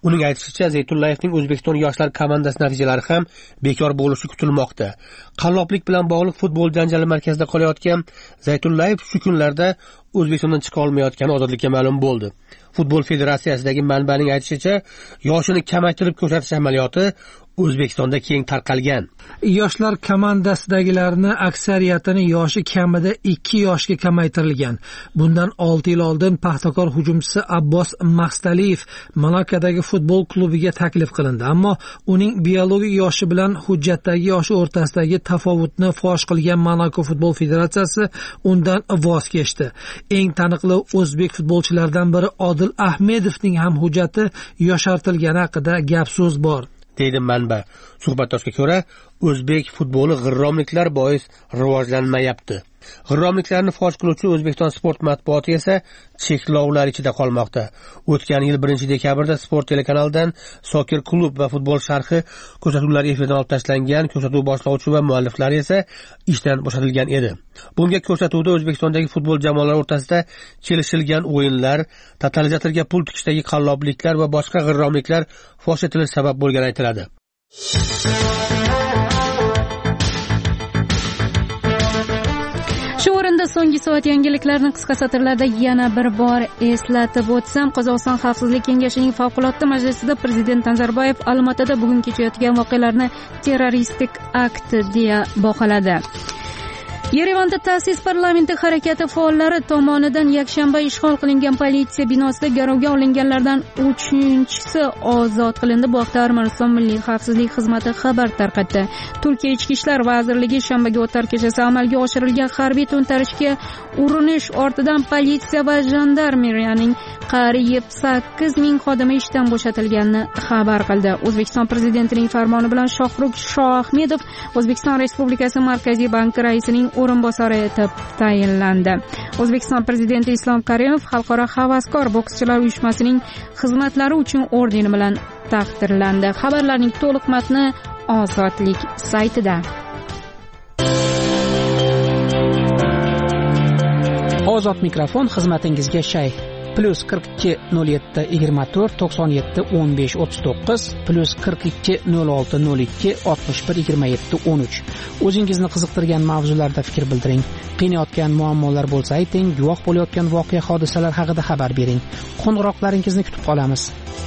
Uning aytishicha, Zaytullayevning O'zbekiston yoshlar komandasi natijalari ham bekor bo'lishi kutilmoqda. Qalloblik bilan bog'liq futbol janjali markazida qolayotgan Zaytullayev shu kunlarda O'zbekistondan chiqa olmayotgani ozodlikka ma'lum bo'ldi. Futbol federatsiyasidagi manbaning aytishicha, yoshini kamaytirib ko'rsatish amaliyoti O'zbekistonda keng tarqalgan. Yoshlar komandasidagilarni aksariyatini yoshi kamida ikki yoshga kamaytirilgan. Bundan olti yil oldin Paxtakor hujumchisi Abbos Maqstaliyev Malakadagi futbol klubiga taklif qilindi, ammo uning biologik yoshi bilan hujjatdagi yoshi o'rtasidagi tafovutni fosh qilgan Monaco futbol federatsiyasi undan voz kechdi. Eng taniqli o'zbek futbolchilaridan biri Odil Ahmedovning ham hujjati yoshartirilgani haqida gap so'z bor, deydi manba. Suhbatdoshga ko'ra, o'zbek futboli g'irromliklar bois rivojlanmayapti. G'irromliklarni fosh qiluvchi O'zbekiston sport matbuoti esa cheklovlar ichida qolmoqda. O'tgan yil birinchi dekabrda Sport telekanalidan Soccer klub va futbol sharhi ko'rsatuvlari efirdan olib tashlangan, ko'rsatuv boshlovchi va mualliflari esa ishdan bo'shatilgan edi. Bunga ko'rsatuvda O'zbekistondagi futbol jamoalari o'rtasida kelishilgan o'yinlar, totalizatorga pul tikishdagi qallobliklar va boshqa g'irromliklar fosh etilishi sabab bo'lgani aytiladi. Shu o'rinda so'nggi soat yangiliklarni qisqa satrlarda yana bir bor eslatib o'tsam, Qozog'iston Xavfsizlik kengashining favqulodda majlisida Prezident Nazarboyev Olmaotada bugun kechayotgan voqealarni terroristik akt deya baholadi. Yerevanda ta'sis parlamenti harakati faollari tomonidan yakshanba ishg'ol qilingan politsiya binosida garovga olinganlardan uchinchisi ozod qilindi. Bu haqda Armaniston Milliy xavfsizlik xizmati xabar tarqatdi. Turkiya Ichki ishlar vazirligi shanbaga o'tar kechasi amalga oshirilgan harbiy to'ntarishga urinish ortidan politsiya va jandarmeriyaning qariyb sakkiz ming xodimi ishdan bo'shatilganini xabar qildi. O'zbekiston prezidentining farmoni bilan Shohrux Shoahmedov O'zbekiston Respublikasi Markaziy banki raisining o'rinbosari etib tayinlandi. O'zbekiston prezidenti Islom Karimov Xalqaro havaskor bokschilar uyushmasining xizmatlari uchun ordeni bilan taqdirlandi. Xabarlarning to'liq matni Ozodlik saytida. Ozod mikrofon xizmatingizga shay. Plus qirq ikki nol yetti yigirma to'rt to'qson yetti o'n besh o'ttiz to'qqiz plus qirq ikki nol olti nol ikki oltmish bir yigirma yetti o'n uch. O'zingizni qiziqtirgan mavzularda fikr bildiring. Qiynayotgan muammolar bo'lsa ayting, guvoh bo'layotgan voqea hodisalar haqida xabar bering. Qo'ng'iroqlaringizni kutib qolamiz.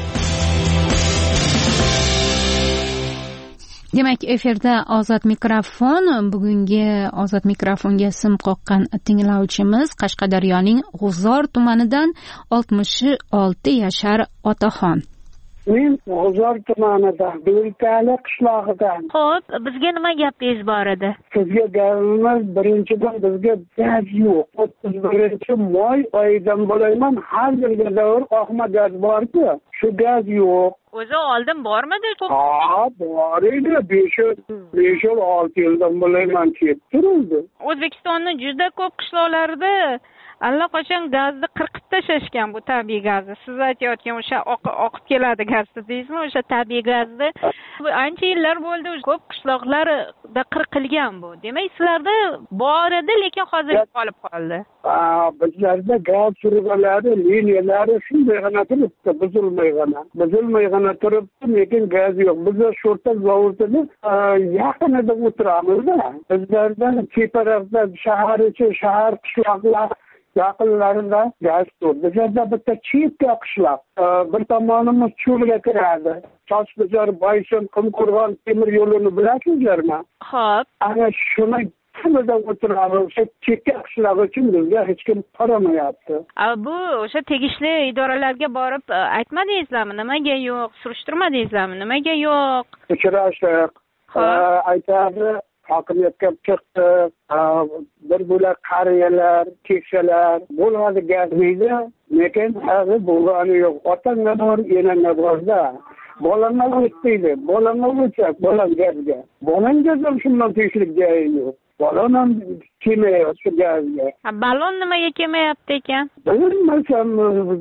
Demak, efirda Ozod mikrofon. Bugungi Ozod mikrofonga sim qoqqan tinglovchimiz Qashqadaryoning G'uzor tumanidan oltmish olti yashar otaxon. Men G'uzor tumanidan, Beltali qishlog'idan. Xo'p, bizga nima gapingiz bor edi? Sizga gapimiz birinchidan bizga gaz yo'q. o'ttiz birinchi may oyidan bo'layman, har bir davr oqma gaz bor-ku, shu gaz yo'q. O'zi oldin bormidi? Ha, bor edi. besh yil olti yildan bo'layman kelib turibdi. O'zbekistonning juda ko'p qishloqlarida allaqachon gazni qirqib tashlashgan, bu tabiiy gazni. Siz aytayotgan o'sha oqib keladi gaz deysizmi? O'sha tabiiy gazni ancha yillar bo'ldi, ko'p qishloqlarda qirqilgan bu. Demak, sizlarda bor edi, lekin hozir qolib qoldi. Ha, bizlarda gaz surg'alari, liniyalari shundagina turibdi, buzilmaygina. Buzilmaygina turibdi, lekin gaz yo'q. Biz sho'rta zavodida yaqinida o'tiramiz-da. Bizlarda cheparaqda shahar ichi, shahar qishloqlar yaqinlarida gaz yo'q. Bizlarda bitta chekka qishloq, bir tomonimiz cho'lga kiradi. Toshbazor, Boysun, Qumqo'rg'on temir yo'lini bilasizlarmi? Xo'p. Ana shuni kimida o'tiramiz, o'sha chekka qishloq uchun bizga hech kim qaramayapti. Bu o'sha tegishli idoralarga borib aytmadingizlarmi? Nimaga yo'q? Surishtirmadingizlarmi? Nimaga yo'q? Uchrashdik. Aytadi, hokimiyatga chiqdi, bir bo'lak qariyalar, keksalar bo'ladi gaz deydi, lekin hozir bo'lgani yo'q. Otangga bor, enangga borda. Bolamga o'tdi, bolamga o'tsak, bolam gazga. Bolangga ham shundan tegishlik joyi yo'q. Balon ham kelmayapti gazga. Ha, balon nimaga kelmayapti ekan? Bilmasam,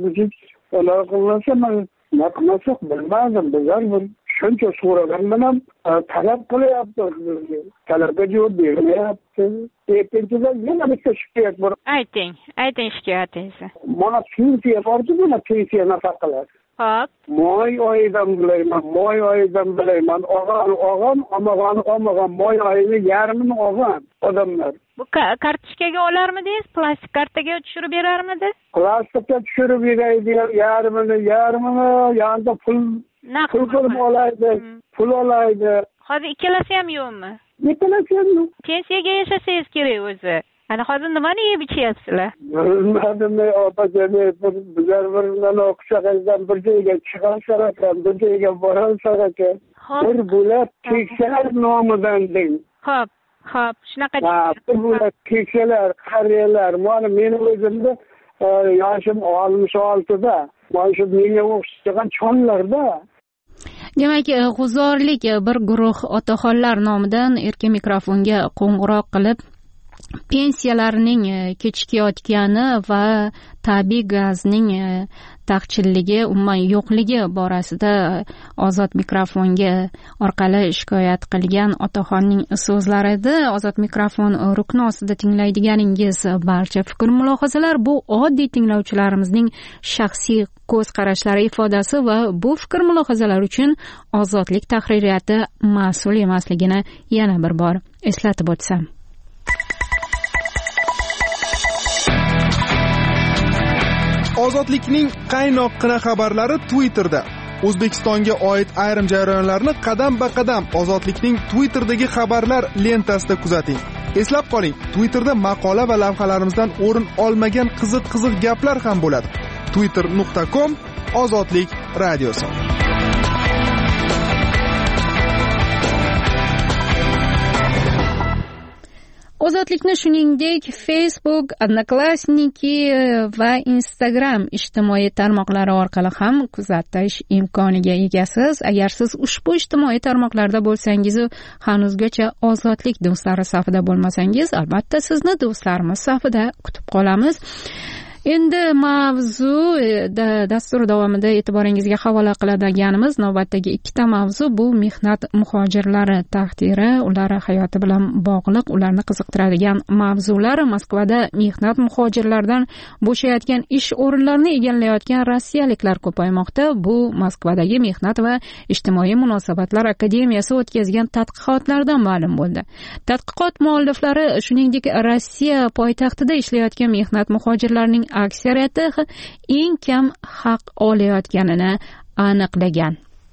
ular qilmasam, nima qilmasak bilmadim. Bizlar bir shuncha so'ragan bilan talab qilyapti bizga. Talabga javob bermayapti. Ikkinchidan yana bitta shikoyat bor. Ayting, ayting shikoyatingizni. Mana pensiya bor-ku, mana pensiya nafaqalar. Hop. Moy oyidan bilayman, moy oyidan bilayman. Og'am, og'am, omag'an, omag'an, moy oyini yarmini olgan odamlar. Bu kartochkaga olarmidingiz? Plastik kartaga tushirib berarmidi? Plastikka tushirib beraydi, yarmini, yarmini, yanında pul pul qilib olaydi, pul olaydi. Hozir ikkalasi ham yo'qmi? Ikkalasi ham yo'q. Pensiyaga yashasangiz kerak o'zi. Ana hozir nimani yeb ichyapsizlar? Bilmadim, opajani bizlar bilan o'qishaqdan bir joyga chiqashar ekan, bir joyga borashar ekan. Bir bo'lak keksalar nomidan deng. Xo'p, xo'p, shunaqa. Ha, bir bo'lak keksalar, qariyalar, mana meni o'zimda yoshim oltmish oltida, mana shu menga o'xshagan chonlarda. Demak, g'uzorlik bir guruh otaxonlar nomidan erkin mikrofonga qo'ng'iroq qilib pensiyalarining kechikayotgani va tabiiy gazning taqchilligi, umuman yo'qligi borasida Ozod mikrofonga orqali shikoyat qilgan otaxonning so'zlari edi. Ozod mikrofon rukni ostida tinglaydiganingiz barcha fikr mulohazalar bu oddiy tinglovchilarimizning shaxsiy ko'z qarashlari ifodasi va bu fikr mulohazalar uchun Ozodlik tahririyati mas'ul emasligini yana bir bor eslatib o'tsam. Ozodlikning qaynoqqina xabarlari Twitterda. O'zbekistonga oid ayrim jarayonlarni qadam-ba-qadam Ozodlikning Twitterdagi xabarlar lentasida kuzating. Eslab qoling, Twitterda maqola va lavhalarimizdan o'rin olmagan qiziq-qiziq gaplar ham bo'ladi. twitter nuqta com Ozodlik radiosi. Ozodlikni shuningdek Facebook, Odnoklassniki va Instagram ijtimoiy tarmoqlari orqali ham kuzatish imkoniga egasiz. Agar siz ushbu ijtimoiy tarmoqlarda bo'lsangiz, hanuzgacha Ozodlik do'stlari safida bo'lmasangiz, albatta sizni do'stlarimiz safida kutib qolamiz. Endi mavzu dastur davomida e'tiboringizga havola qiladiganimiz navbatdagi ikkita mavzu bu mehnat muhojirlari taqdiri, ular hayoti bilan bog'liq, ularni qiziqtiradigan mavzular. Moskvada mehnat muhojirlardan bo'shayotgan ish o'rinlarini egallayotgan rossiyaliklar ko'paymoqda. Bu Moskvadagi Mehnat va ijtimoiy munosabatlar akademiyasi o'tkazgan tadqiqotlardan ma'lum bo'ldi. Tadqiqot mualliflari shuningdek Rossiya poytaxtida ishlayotgan mehnat muhojirlarining aksariyati eng kam haq olayotganini aniqlagan.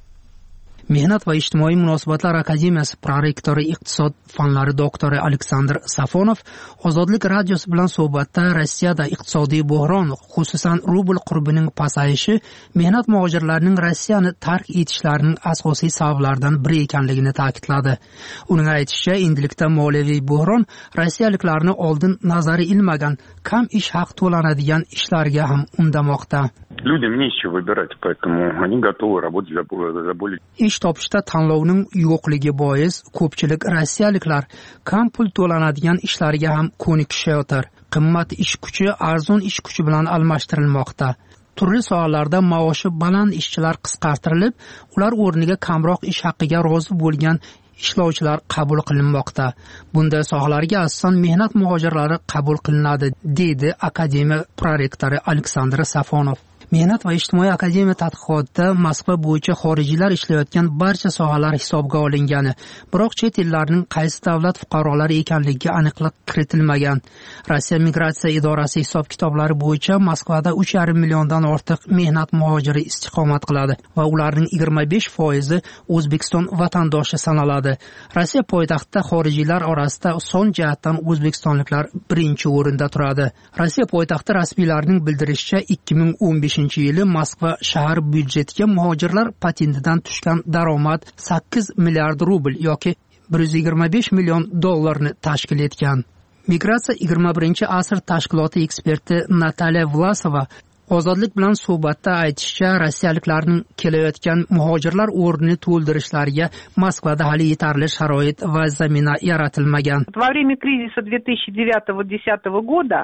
Mehnat va ijtimoiy munosabatlar akademiyasi prorektori, iqtisod fanlari doktori Aleksandr Safonov Ozodlik radiosi bilan suhbatda Rossiyada iqtisodiy bo'hron, xususan rubl qurbining pasayishi mehnat muhojirlarining Rossiyani tark etishlarining asosiy sabablaridan biri ekanligini ta'kidladi. Uning aytishicha, endilikda moliyaviy bo'hron rossiyaliklarni oldin nazari ilmagan, kam ish haq to'lanadigan ishlarga ham undamoqda. Людям нечего выбирать, поэтому они готовы работать за более... Ish topishda tanlovning yo'qligi bois ko'pchilik rossiyaliklar kam pul to'lanadigan ishlarga ham ko'nikishayotir. Qimmat ish kuchi arzon ish kuchi bilan almashtirilmoqda. Turli sohalarda maoshi baland ishchilar qisqartirilib, ular o'rniga kamroq ish haqqiga rozi bo'lgan ishlovchilar qabul qilinmoqda. Bunday sohalarga asosan mehnat muhojirlari qabul qilinadi, deydi akademiya prorektori Aleksandr Safonov. Mehnat va ijtimoiy akademiya tadqiqotida Moskva bo'yicha xorijiylar ishlayotgan barcha sohalar hisobga olingani, biroq chet ellarning qaysi davlat fuqarolari ekanligiga aniqlik kiritilmagan. Rossiya migratsiya idorasi hisob-kitoblari bo'yicha Moskvada uch yarim milliondan ortiq mehnat muhojiri istiqomat qiladi va ularning yigirma besh foizi O'zbekiston vatandoshi sanaladi. Rossiya poytaxtida xorijiylar orasida son jihatdan o'zbekistonliklar birinchi o'rinda turadi. Rossiya poytaxti rasmiylarining bildirishicha, ikki ming o'n beshinchi yili Moskva shahar byudjetiga muhojirlar patentidan tushgan daromad sakkiz milliard rubl yoki bir yuz yigirma besh million dollarni tashkil etgan. Migratsiya yigirma birinchi asr tashkiloti eksperti Natalya Vlasova Ozodlik bilan suhbatda aytishicha, rossiyaliklarning kelayotgan muhojirlar o'rnini to'ldirishlariga Moskvada hali yetarli sharoit va zamina yaratilmagan. Во время кризиса две тысячи девятого — две тысячи десятого года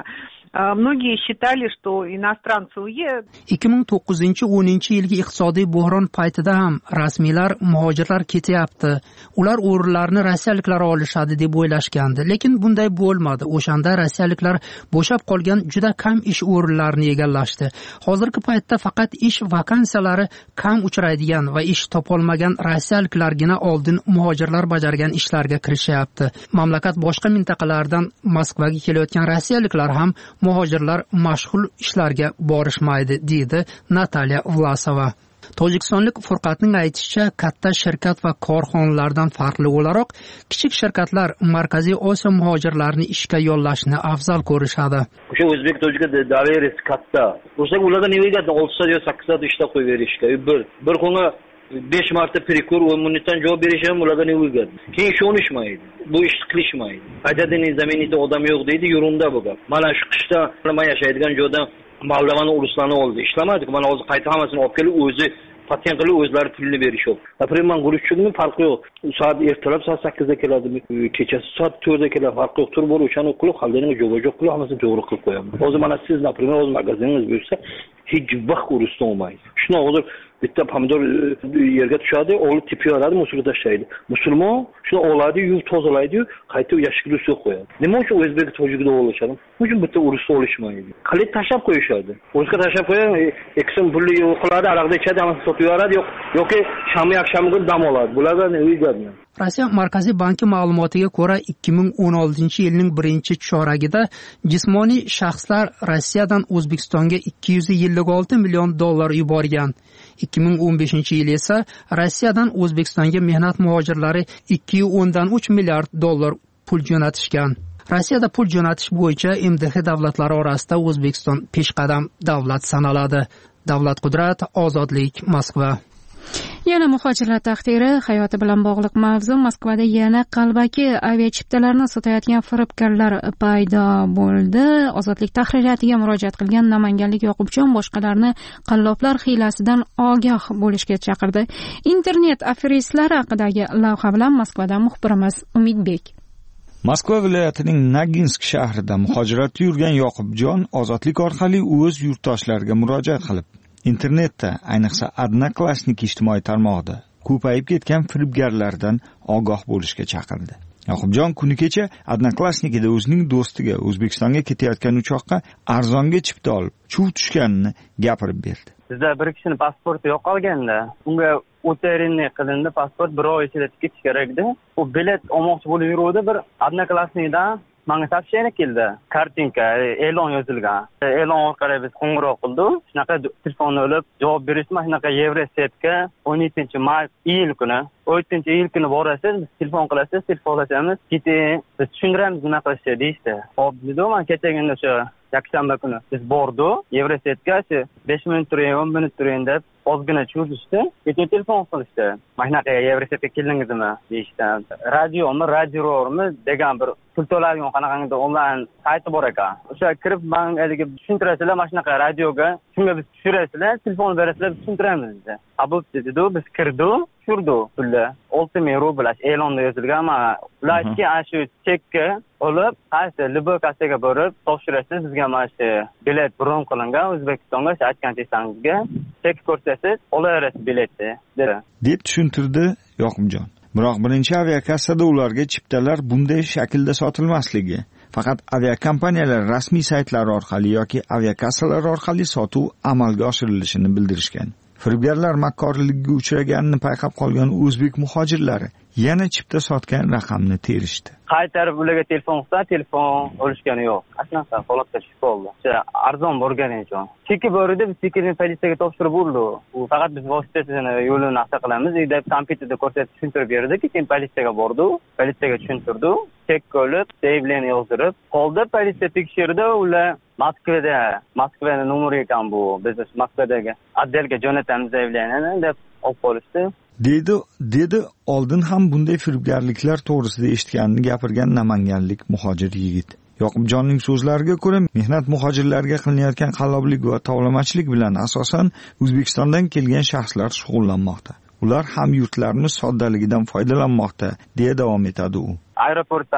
Многие считали, что иностранцы уедут. ikki ming to'qqizinchi o'ninchi yilgi iqtisodiy bo'hron paytida ham rasmiylar muhojirlar ketyapti, ular o'rinlarni rossiyaliklar olishadi deb o'ylashgandi, lekin bunday bo'lmadi. O'shanda rossiyaliklar bo'shab qolgan juda kam ish o'rinlarini egallashdi. Hozirgi paytda faqat ish vakansiyalari kam uchraydigan va ish topolmagan rossiyaliklargina oldin muhojirlar bajargan ishlarga kirishyapti. Mamlakat boshqa mintaqalardan Moskvaga kelayotgan rossiyaliklar ham muhojirlar mashg'ul ishlarga borishmaydi, deydi Natalya Vlasova. Tojikistonlik Furqatning aytishicha, katta shirkat va korxonalardan farqli o'laroq kichik shirkatlar Markaziy Osiyo muhojirlarini ishga yollashni afzal ko'rishadi. O'sha o'zbek tojikga doveriyat katta. O'sha ularga nega olti soat yo sakkiz soat ishda qo'yib berishga. Bir bir kunga besh marta perikur va minutdan javob berish ham ularga ne uygan. Keyin ishonishmaydi. Bu ishni qilishmaydi. Ajadini zaminida odam yo'q deydi, yurunda bu gap. Mana shu qishda men yashaydigan joyda Moldovani uluslarni oldi. Ishlamadik. Mana hozir qayta hammasini olib kelib o'zi patent qilib o'zlari pulni berishyapti. Например, men guruchchukning farqi yo'q. Soat ertalab soat sakkizda keladi, kechasi soat to'rtda keladi. Farqi yo'q. Tur bor o'shani qilib, xalqning jo'va-jo'q qilib, hammasini to'g'ri qilib qo'yaman. Hozir mana siz, например, o'z magaziningiz bo'lsa, hech vaqt urusda olmaydi. Shuni hozir bitta pomidor yerga tushadi, olib tepib yoradi, musulga tashlaydi. Musulmon shuni oladi, yuvib tozalaydi, qayta yashikli ustiga qo'yadi. Nima uchun o'zbek tojikda olishadi? Uchun bitta urusda olishmaydi. Qalit tashlab qo'yishadi. O'zga tashlab qo'ygan, eksim pulli qiladi, araqda ichadi, hammasini sotib yoradi, yo'q, yoki shami akshamiga dam oladi. Bularga ne uygadmi? Rossiya Markaziy banki ma'lumotiga ko'ra, ikki ming o'n oltinchi yilning birinchi choragida jismoniy shaxslar Rossiyadan O'zbekistonga ikki yuz ellik olti million dollar yuborgan. ikki ming o'n beshinchi yil esa Rossiyadan O'zbekistonga mehnat muhojirlari ikki yuz o'ndan uch milliard dollar pul jo'natishgan. Rossiyada pul jo'natish bo'yicha M D H davlatlari orasida O'zbekiston peshqadam davlat sanaladi. Davlat Qudrat, Ozodlik, Moskva. Yana muhojirlar taqdiri hayoti bilan bog'liq mavzu. Moskvada yana qalbaki aviachiptalarni sotayotgan firibgarlar paydo bo'ldi. Ozodlik tahririyatiga murojaat qilgan namanganlik Yoqubjon boshqalarni qalloblar hiylasidan ogoh bo'lishga chaqirdi. Internet aferistlari haqidagi lavha bilan Moskvadan muxbirimiz Umidbek. Moskva viloyatining Naginsk shahrida muhojiratda yurgan Yoqubjon ozodlik orqali o'z yurtdoshlariga murojaat qilib, internetda, ayniqsa Odnoklassnik ijtimoiy tarmog'ida ko'payib ketgan firibgarlardan ogoh bo'lishga chaqirdi. Yoqubjon kuni kecha Odnoklassnikida o'zining do'stiga O'zbekistonga ketayotgan uchoqqa arzonga chipta olib, chuv tushganini gapirib berdi. Bizda bir kishining pasporti yo'qolganda, unga o'terinni qilindi, pasport bir oy ichida ketish kerak edi. U bilet olmoqchi bo'lib yuruvdi, bir Odnoklassnikdan menga soобщение keldi. Kartinka, e'lon yozilgan. E'lon orqali biz qo'ng'iroq qildik. Shunaqa telefonni olib javob berishdi. Mana shunaqa Yevrosetga o'n yettinchi may iyul kuni, o'n yettinchi iyul kuni borasiz, biz telefon qilasiz, telefonlashamiz. Keting, biz tushuntiramiz nima qilishni deydi. Xo'p, dedim, men kechagina o'sha yakshanba kuni biz bordik. Yevrosetga besh minut turing, o'n minut turing deb ozgina cho'zishdi. Keyin telefon qilishdi. Mana shunaqa Yevrosetga keldingizmi deyishdi. Radiomi, radiormi degan bir pul to'laydigan qanaqangidir onlayn sayti bor ekan. O'sha kirib menga tushuntirasizlar, mana shunaqa radioga, shunga biz tushirasizlar, telefon berasizlar, biz tushuntiramiz dedi. Abub dedi, biz kirdik, tushirdik pulni. olti ming rubl e'londa yozilgan, mana ularga ana shu chekka olib, qaysi Libo kassaga borib topshirasiz, bizga mana shu bilet bron qilingan O'zbekistonga, shu aytgan tezangizga chek ko'rsatasiz, olaverasiz biletni dedi. deb tushuntirdi Yoqubjon. Biroq birinchi aviakassada ularga chiptalar bunday shaklda sotilmasligi, faqat aviakompaniyalar rasmiy saytlari orqali yoki aviakassalar orqali sotuv amalga oshirilishini bildirishgan. Firibgarlar makkorligiga uchraganini payqab qolgan o'zbek muhojirlari yana chipta sotgan raqamni terishdi. Qaytarib ularga telefon qilsa, telefon olishgani yo'q. Asnaqa holatga tushib qoldi. O'sha arzon bo'lgani uchun. Cheki bordi, biz chekini politsiyaga topshirib bo'ldi. U faqat biz vositasini yo'lini aqsa qilamiz, deb kompyuterda ko'rsatib tushuntirib berdi. Keyin politsiyaga bordi, politsiyaga tushuntirdi. Chek olib, zaявление yozdirib, qoldi, politsiya tekshirdi, ular Moskvada, Moskvaning nomeri ekan bu. Biz Moskvadagi отделga jo'natamiz zaявлениeni deb olib qolishdi. Dedi, dedi oldin ham bunday firibgarliklar to'g'risida eshitganini gapirgan namanganlik muhojir yigit. Yoqubjonning so'zlariga ko'ra, mehnat muhojirlarga qilinayotgan qalloblik va tovlamachilik bilan asosan O'zbekistondan kelgan shaxslar shug'ullanmoqda. Ular ham yurtlarimiz soddaligidan foydalanmoqda, deya davom etadi u. Aeroportdan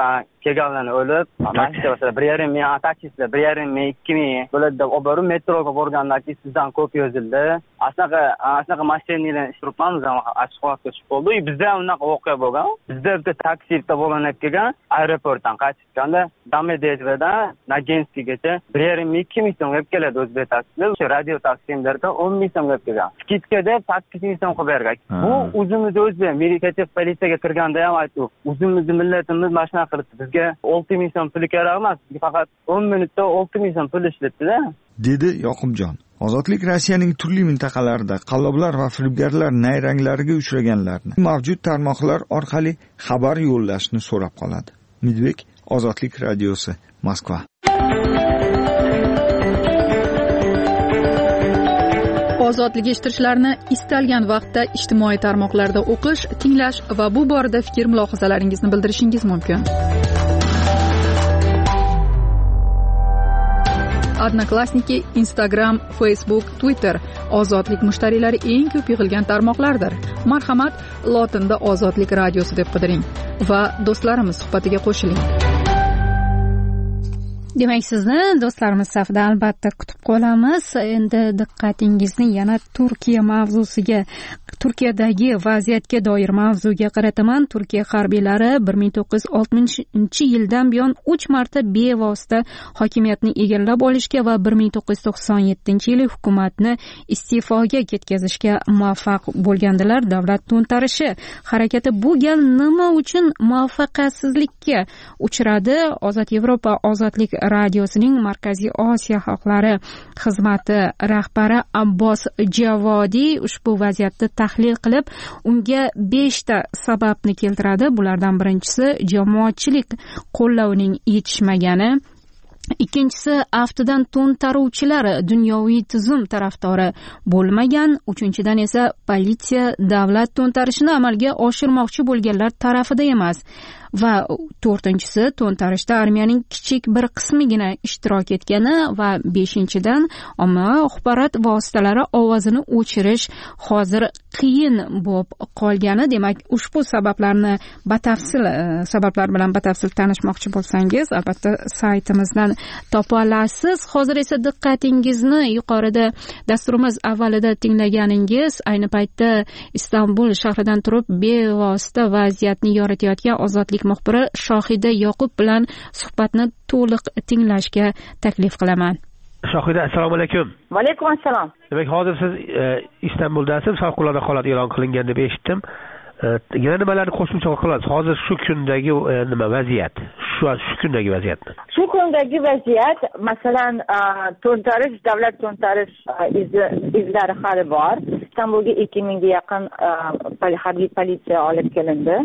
kelganlarni o'lib mashina masalan bir yarim ming taksistlar bir yarim ming ikki ming bo'ladi deb olib borib metroga borgandan keyin sizdan ko'p yozildi anaqa anaqa mashinalar ish turibmiz ochiq holatga tushib qoldi bizda ham unaqa voqea bo'lgan bizda bitta taksi bitta bo'linib kelgan aeroportdan qaytishganda Domodedovodan Nagenskiygacha bir yarim ming ikki ming so'mga keladi o'zbek taksilar o'sha radio taksilardan o'n ming so'mga kelgan skidka deb sakkiz ming so'm qilib bergan bu o'zimiz o'zbek militativ politsiyaga kirganda ham aytdik o'zimizni millatimiz mana shunaqa qilibdi bizga olti ming so'm puli kerak emas faqat o'n minutda olti ming so'm pul ishlatdida dedi Yoqubjon. Ozodlik Rossiyaning turli mintaqalarida qalloblar va firibgarlar nayranglariga uchraganlarni mavjud tarmoqlar orqali xabar yo'llashni so'rab qoladi. Midbek, Ozodlik radiosi, Moskva. Ozodlik eshittirishlarni istalgan vaqtda ijtimoiy tarmoqlarda o'qish, tinglash va bu borada fikr mulohazalaringizni bildirishingiz mumkin. Odnoklassniki, Instagram, Facebook, Twitter ozodlik mushtariylari eng ko'p yig'ilgan tarmoqlardir. Marhamat, lotinda Ozodlik radiosi deb qidiring va do'stlarimiz suhbatiga qo'shiling. Demak, sizni do'stlarimiz safida albatta kutib qolamiz. Endi diqqatingizni yana Turkiya mavzusiga, Turkiyadagi vaziyatga doir mavzuga qarataman. Turkiya harbiylari bir ming to'qqiz yuz oltmishinchi yildan buyon uch marta bevosita hokimiyatni egallab olishga va bir ming to'qqiz yuz to'qson yettinchi yili hukumatni iste'foga ketkazishga muvaffaq bo'lgandilar. Davlat to'ntarishi harakati bu gal nima uchun muvaffaqiyatsizlikka uchradi? Ozod Yevropa ozodlik radiosining Markaziy Osiyo xalqlari xizmati rahbari Abbos Javodiy ushbu vaziyatni tahlil qilib, unga beshta sababni keltiradi. Bulardan birinchisi jamoatchilik qo'llavining yetishmagani, ikkinchisi aftidan to'ntaruvchilar dunyoviy tuzum tarafdori bo'lmagan, uchinchidan esa politsiya davlat to'ntarishini amalga oshirmoqchi bo'lganlar tarafida emas va to'rtinchisi to'ntarishda armiyaning kichik bir qismigina ishtirok etgani va beshinchidan ommaviy axborot vositalari ovozini o'chirish hozir qiyin bo'lib qolgani. Demak, ushbu sabablarni batafsil sabablar bilan batafsil tanishmoqchi bo'lsangiz, albatta saytimizdan topa olasiz. Hozir esa diqqatingizni yuqorida dasturimiz avvalida tinglaganingiz, ayni paytda Istanbul shahridan turib bevosita vaziyatni yoritayotgan ozodlik muxbiri Shohida Yoqub bilan suhbatni to'liq tinglashga taklif qilaman. Shohida, assalomu alaykum. Va alaykum assalom. Demak, hozir siz Istanbuldasiz, favqulodda holat e'lon qilingan deb eshitdim. Yana nimalarni qo'shimcha qilasiz? Hozir shu kundagi nima vaziyat? Shu shu kundagi vaziyatni. Shu kundagi vaziyat, masalan, to'ntarish, davlat to'ntarish izlari hali bor. Istanbulga ikki mingga yaqin harbiy politsiya olib kelindi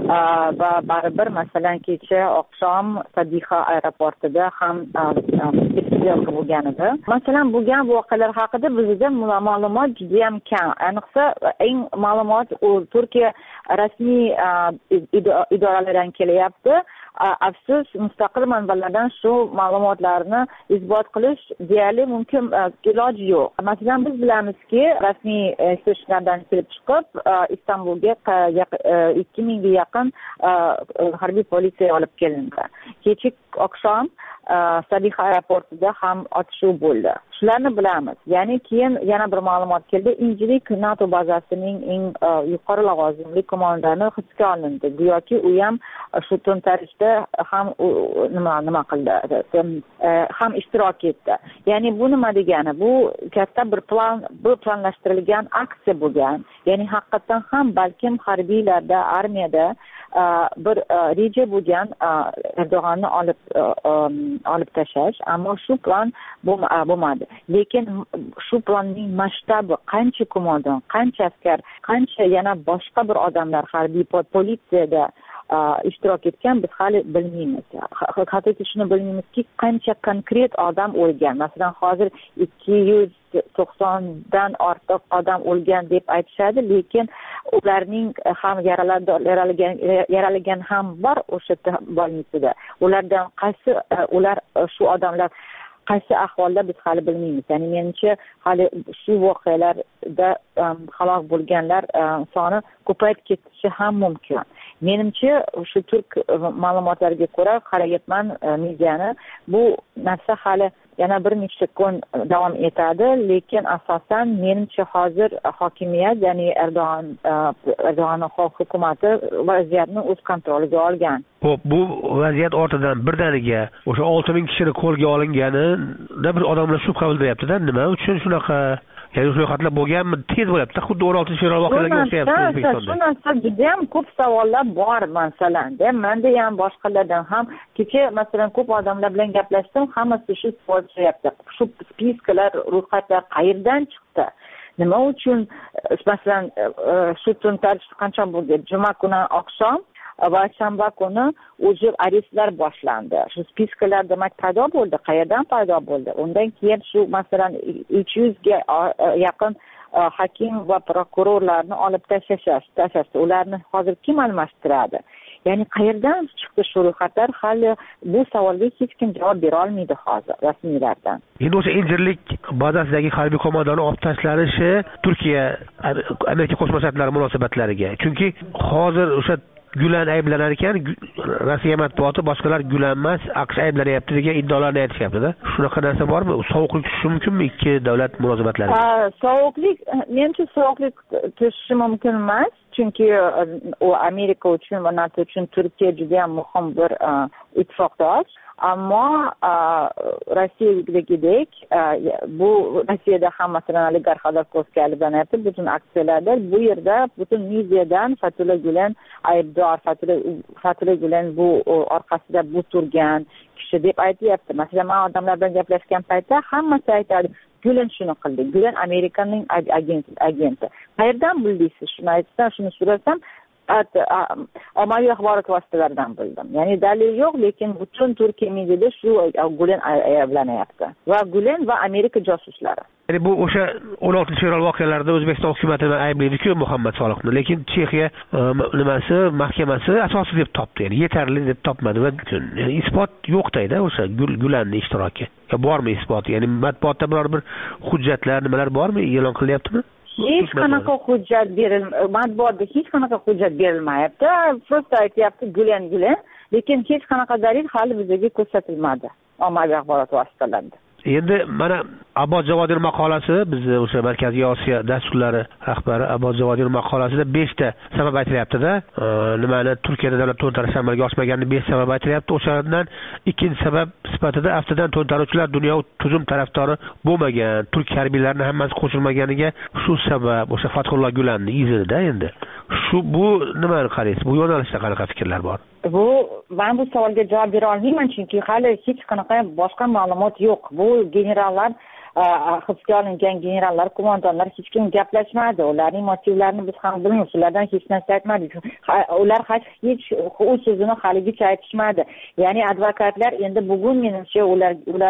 va baribir masalan kecha oqshom Sadiqa aeroportida ham istiqlol bo'lgan edi. Masalan, bo'lgan voqealar haqida bizda ma'lumot juda ham kam. Ayniqsa, eng ma'lumot Turkiya rasmiy idoralardan kelyapti. Afsus, mustaqil manbalardan shu ma'lumotlarni isbot qilish deyarli mumkin iloji yo'q. Masalan, biz bilamizki, rasmiy istishlardan kelib chiqib, Istanbulga ikki mingga yaqin harbiy politsiya olib kelindi. Kechki oqshom Sadiqa aeroportida ham otishuv bo'ldi. Shularni bilamiz. Ya'ni keyin yana bir ma'lumot keldi. Injilik NATO bazasining eng yuqori lavozimli qo'mondoni hibsga olindi. Go'yoki u ham shu to'ntarishda ham nima nima qildi, ham ishtirok etdi. Ya'ni bu nima degani? Bu katta bir plan, bir planlashtirilgan aksiya bo'lgan. Ya'ni haqiqatan ham balkim harbiylarda, armiyada bir reja bo'lgan Erdo'g'onni olib olib tashlash, ammo shu plan bo'lmadi. Lekin shu planning masshtabi, qancha qo'mondon, qancha askar, qancha yana boshqa bir odamlar harbiy politsiyada ishtirok etgan biz hali bilmaymiz. Hattoki shuni bilmaymizki, qancha konkret odam o'lgan. Masalan, hozir ikki yuz to'qsondan ortiq odam o'lgan deb aytishadi, lekin ularning ham yaralagan yaralagan ham bor o'sha bolnitsada. Ulardan qaysi ular shu odamlar qaysi ahvolda biz hali bilmaymiz. Ya'ni menimcha hali shu voqealarda halok bo'lganlar soni ko'payib ketishi ham mumkin. menimcha shu turk ma'lumotlariga ko'ra qarayapman mediani, bu narsa hali yana bir necha kun davom etadi, lekin asosan menimcha hozir hokimiyat, ya'ni Erdo'g'an Erdo'g'anning hukumati vaziyatni o'z kontroliga olgan. Xo'p, bu vaziyat ortidan birdaniga o'sha olti ming kishini qo'lga olinganida bir odamlar shubha bildiryapti-da, nima uchun shunaqa, ya'ni ro'yxatlar bo'lganmi, tez bo'lyapti, xuddi o'n oltinchi fevral voqealariga o'xshayapti O'zbekistonda. Shu narsa juda ham ko'p savollar bor, masalan, menda ham boshqalardan ham kecha masalan ko'p odamlar bilan gaplashdim, hammasi shu savol so'rayapti. Shu spiskalar, ro'yxatlar qayerdan chiqdi? Nima uchun masalan shu to'ntarish qancha bo'ldi? Juma kuni oqshom va shanba kuni o'zi arestlar boshlandi. Shu spiskalar demak paydo bo'ldi. Qayerdan paydo bo'ldi? Undan keyin shu masalan uch yuzga yaqin hakim va prokurorlarni olib tashlashdi. Ularni hozir kim almashtiradi? Ya'ni qayerdan chiqdi shu ro'yxatlar? Hali bu savolga hech kim javob bera olmaydi hozir rasmiylardan. Endi o'sha Injirlik bazasidagi harbiy qo'mondonni olib tashlanishi Turkiya Amerika Qo'shma Shtatlari munosabatlariga. Chunki hozir o'sha Gulen ayblanar ekan, Rossiya matbuoti boshqalar Gulen emas, AQSh ayblanyapti degan iddaolarni aytishyapti-da. Shunaqa narsa bormi? Sovuqlik tushishi mumkinmi ikki davlat munosabatlariga? Sovuqlik, menimcha sovuqlik tushishi mumkin emas, chunki u Amerika uchun va NATO uchun Turkiya juda ham muhim bir ittifoqdosh. Ammo Rossiyadagidek bu Rossiyada ham masalan oligarxlar qo'zga ayblanayapti butun aksiyalarda. Bu yerda butun mediadan Fethullah Gulen aybdor, Fethullah Gulen bu orqasida bu turgan kishi deb aytyapti. Masalan, men odamlar bilan gaplashgan paytda hammasi aytadi, Gulen shuni qildi, Gulen Amerikaning agenti. Qayerdan bildingiz? Shuni aytsam, shuni so'rasam, ommaviy axborot vositalaridan bildim. Ya'ni dalil yo'q, lekin butun Turkiya mediada shu Gulen ayblanyapti. Va Gulen va Amerika josuslari. Ya'ni bu o'sha o'n oltinchi fevral voqealarida O'zbekiston hukumatini ayblaydi-ku Muhammad Soliqni, lekin Chexiya nimasi, mahkamasi asossiz deb topdi, ya'ni yetarli deb topmadi va ya'ni isbot yo'qda o'sha Gulenning ishtiroki. Ya bormi isbot? Ya'ni matbuotda biror bir hujjatlar, nimalar bormi, e'lon qilyaptimi? Hech qanaqa hujjat berilmayapti, matbuotda hech qanaqa hujjat berilmayapti. Prosta aytyapti Gulen Gulen, lekin hech qanaqa dalil hali bizga ko'rsatilmadi ommaviy axborot vositalarida. Endi mana Abbos Javodiy maqolasi, biz o'sha Markaziy Osiyo dasturlari rahbari Abbos Javodiy maqolasida besh ta sabab aytilyapti-da. Nimani Turkiyada davlat to'ntarishi amalga oshmaganini besh sabab aytilyapti. O'shalardan ikkinchi sabab sifatida aftidan to'ntaruvchilar dunyo tuzum tarafdori bo'lmagan, turk harbiylarini hammasi qo'shilmaganiga shu sabab o'sha Fathullah Gulenning izida endi. Shu bu nimani qaraysiz? Bu yo'nalishda qanaqa fikrlar bor? Bu men bu savolga javob bera olmayman, chunki hali hech qanaqa boshqa ma'lumot yo'q. Bu generallar hibsga olingan generallar, qo'mondonlar hech kim gaplashmadi. Ularning motivlarini biz ham bilmaymiz. Ulardan hech narsa aytmadik. Ular hech o'z so'zini haligacha aytishmadi. Ya'ni advokatlar endi bugun menimcha ular ular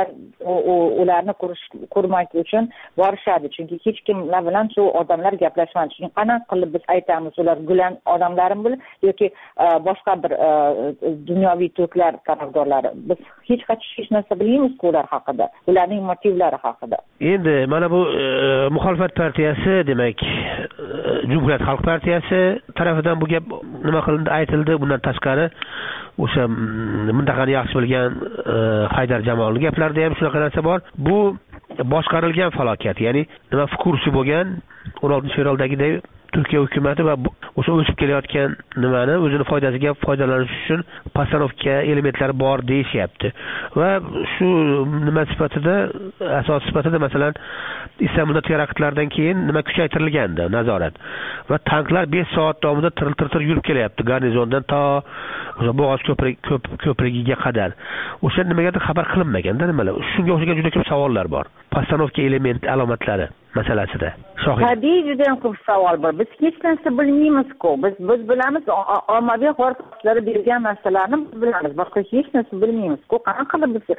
ularni ko'rmak uchun borishadi. Chunki hech kimlar bilan shu odamlar gaplashmadi. Chunki qanaqa qilib biz aytamiz, ular Gulen odamlarimi bil yoki boshqa bir dunyoviy turklar tarafdorlari. Biz hech qachon hech narsa bilmaymiz ular haqida, ularning motivlari haqida. Endi mana bu e, muxolifat partiyasi, demak, e, Cumhuriyet Xalq partiyasi tarafidan bu gap nima qilindi, aytildi. Bundan tashqari o'sha mintaqani yaxshi bilgan e, Haydar Jamolning gaplarida ham shunaqa narsa bor. Bu boshqarilgan falokat, ya'ni nima fikrchi bo'lgan o'n oltinchi fevraldagidek Turkiya hukumati va o'sha o'sib kelayotgan nimani o'zini foydasiga foydalanish uchun postanovka elementlari bor deyishyapti. Va shu nima sifatida, asos sifatida masalan Istanbulda teraktlardan keyin nima kuchaytirilgandi, nazorat. Va tanklar besh soat davomida tir-tir yurib kelyapti garnizondan to o'sha Bo'g'oz ko'prigiga qadar. O'sha nimagadir xabar qilinmaganda nimalar. Shunga o'xshagan juda ko'p savollar bor. Postanovka element alomatlari masalasida. Tabiiy juda ham ko'p savol bor. Biz hech narsa bilmaymiz-ku. Biz biz bilamiz, ommaviy axborot vositalari bergan narsalarni biz bilamiz. Boshqa hech narsa bilmaymiz-ku. Qanaqa qilib biz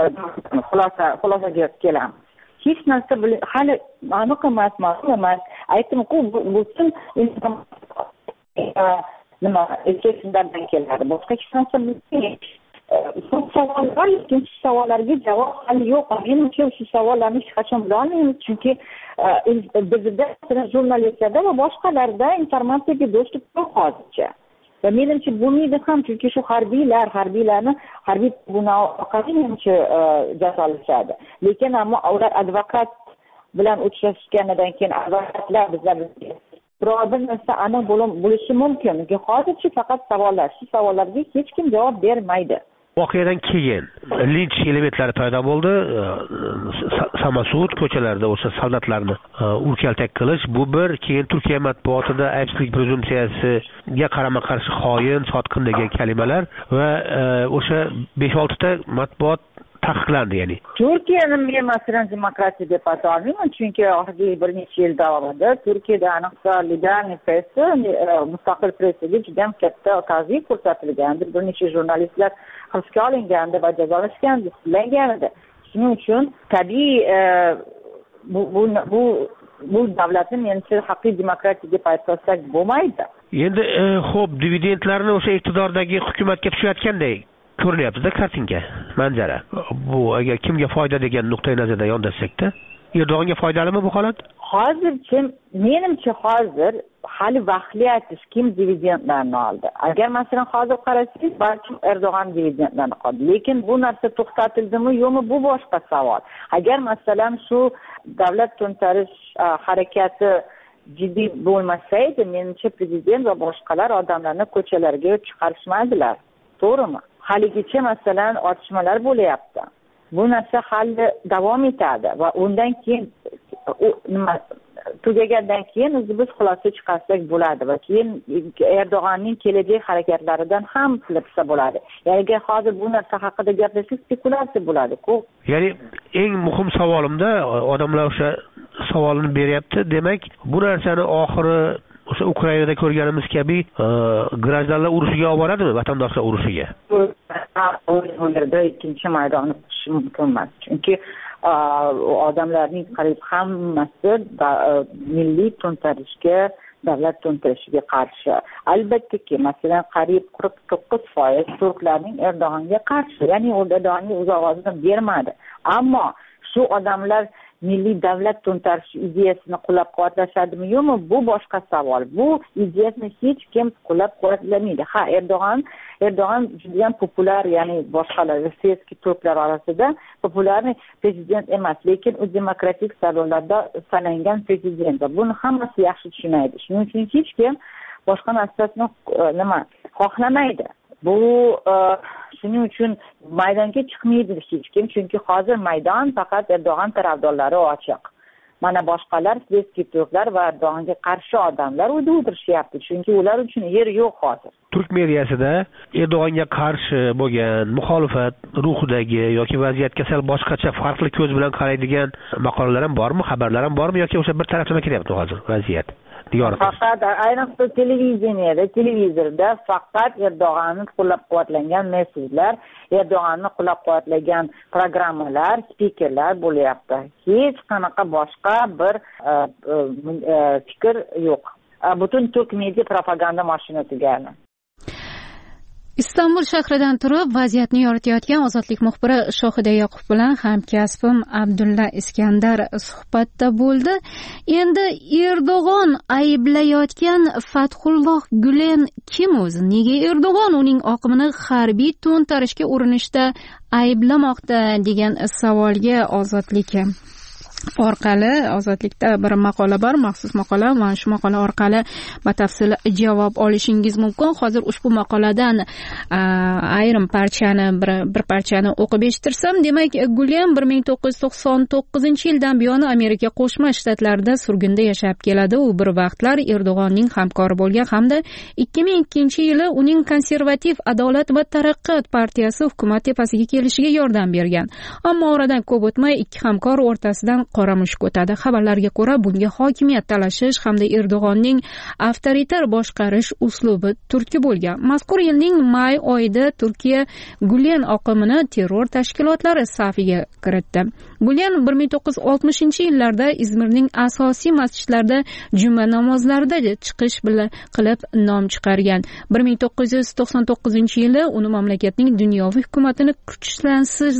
xulosa xulosaga kelamiz? Hech narsa hali aniq emas, ma'lum emas. Aytdim-ku, butun nima eskilardan keladi. Boshqa hech narsa bilmaymiz. Ko'p savollar, lekin shu savollarga javob hali yo'q. Menimcha shu savollarni hech qachon bila olmaymiz, chunki bizda jurnalistlarda va boshqalarda informatsiyaga dostup yo'q hozircha. va menimcha bo'lmaydi ham, chunki shu harbiylar harbiylarni harbiy tribunal orqali menimcha jazolashadi. Lekin ammo ular advokat bilan uchrashganidan keyin advokatlar bizlar biror bir narsa aniq bo'lishi mumkin. Hozircha faqat savollar, shu savollarga hech kim javob bermaydi. Voqeadan keyin linch elementlari paydo bo'ldi. Samasud ko'chalarida o'sha soldatlarni urkaltak qilish, bu bir. Keyin Turkiya matbuotida aybsizlik prezumpsiyasiga qarama-qarshi xoin, sotqin degan kalimalar va o'sha besh olti ta matbuot taqiqlandi. Ya'ni Turkiyani men masalan demokratiya deb ata olmayman, chunki oxirgi bir necha yil davomida Turkiyada ayniqsa liberal pressa, mustaqil pressaga juda ham katta ta'zim ko'rsatilgandi. Bir necha jurnalistlar hibsga olingandi va jazolashgandi, sudlangandi. Shuning uchun tabiiy bu bu bu bu davlatni menimcha haqiqiy demokratiya deb aytsak bo'lmaydi. Endi xo'p, dividendlarni o'sha iqtidordagi hukumatga tushayotganday ko'rinyapti-da kartinka, manzara. Bu agar kimga foyda degan nuqtai nazardan yondashsak-da, Erdo'g'onga foydalimi bu holat? Hozircha menimcha hozir hali vaqtli aytish kim dividendlarni oldi. Agar masalan hozir qarasangiz, balki Erdo'g'on dividendlarni oldi. Lekin bu narsa to'xtatildimi yo'qmi, bu boshqa savol. Agar masalan shu davlat to'ntarish harakati jiddiy bo'lmasa edi, menimcha prezident va boshqalar odamlarni ko'chalarga chiqarishmaydilar. To'g'rimi? Haligacha masalan otishmalar bo'layapti. Bu narsa hali davom etadi va undan keyin nima tugagandan keyin o'zi biz xulosa chiqarsak bo'ladi va keyin Erdo'g'onning kelajak harakatlaridan ham bilsa bo'ladi. Ya'ni hozir bu narsa haqida gapirsak spekulyatsiya bo'ladi-ku. Ya'ni eng muhim savolimda odamlar o'sha savolini beryapti. Demak, bu narsani oxiri o'sha Ukrainada ko'rganimiz kabi grajdanlar urushiga olib boradimi, vatandoshlar urushiga? Bu yerda ikkinchi maydonni qurish mumkin emas. Chunki odamlarning qariyb hammasi milliy to'ntarishga, davlat to'ntarishiga qarshi. Albattaki, masalan, qariyb qirq to'qqiz foiz turklarning Erdo'g'onga qarshi, ya'ni Erdo'g'onga o'z ovozini bermadi. Ammo shu odamlar milliy davlat to'ntarishi ideyasini qo'llab-quvvatlashadimi yo'qmi, bu boshqa savol. Bu ideyasini hech kim qo'llab-quvvatlamaydi. Ha, Erdo'g'on Erdo'g'on juda ham populyar, ya'ni boshqalar rossiyaskiy turklar orasida populyar prezident emas, lekin u demokratik saylovlarda saylangan prezident. Buni hammasi yaxshi tushunadi. Shuning uchun hech kim boshqa narsasini nima xohlamaydi. Bu shuning uchun maydonga chiqmaydi hech kim, chunki hozir maydon faqat Erdo'g'on tarafdorlari ochiq. Mana boshqalar siyosiy turklar va Erdo'g'onga qarshi odamlar uyda o'tirishyapti, chunki ular uchun yer yo'q hozir. Turk mediyasida Erdo'g'onga qarshi bo'lgan muxolifat ruhidagi yoki vaziyatga sal boshqacha farqli ko'z bilan qaraydigan maqolalar ham bormi, xabarlar ham bormi yoki o'sha bir taraflama kelyapti hozir vaziyat? Faqat ayniqsa televideniyada, televizorda faqat Erdo'g'onni qo'llab-quvvatlangan mesajlar, Erdo'g'onni qo'llab-quvvatlagan programmalar, spikerlar bo'lyapti. Hech qanaqa boshqa bir fikr yo'q. Butun turk media propaganda mashinasiga. Istanbul shahridan turib vaziyatni yoritayotgan Ozodlik muxbiri Shohida Yoqub bilan hamkasbim Abdulla Iskandar suhbatda bo'ldi. Endi Erdo'g'on ayblayotgan Fathulloh Gulen kim o'zi? Nega Erdo'g'on uning oqimini harbiy to'ntarishga urinishda ayblamoqda degan savolga Ozodlik orqali Ozodlikda bir maqola bor, maxsus maqola. Mana shu maqola orqali batafsil javob olishingiz mumkin. Hozir ushbu maqoladan ayrim parchani bir, bir parchani o'qib eshittirsam, demak, Gulen bir ming to'qqiz yuz to'qson to'qqizinchi yildan buyon Amerika Qo'shma Shtatlarida surgunda yashab keladi. U bir vaqtlar Erdo'g'onning hamkori bo'lgan hamda ikki ming ikkinchi yili uning konservativ Adolat va taraqqiyot partiyasi hukumat tepasiga kelishiga yordam bergan. Ammo oradan ko'p o'tmay ikki hamkor o'rtasidan qora mushuk o'tadi. Xabarlarga ko'ra, bunga hokimiyat talashish hamda Erdo'g'onning avtoritar boshqarish uslubi turtki bo'lgan. Mazkur yilning may oyida Turkiya Gulen oqimini terror tashkilotlari safiga kiritdi. Gulen bir ming to'qqiz yuz oltmishinchi yillarda Izmirning asosiy masjidlarida juma namozlarida chiqish bilan qilib nom chiqargan. bir ming to'qqiz yuz to'qson to'qqizinchi yili uni mamlakatning dunyoviy hukumatini kuchsizlansiz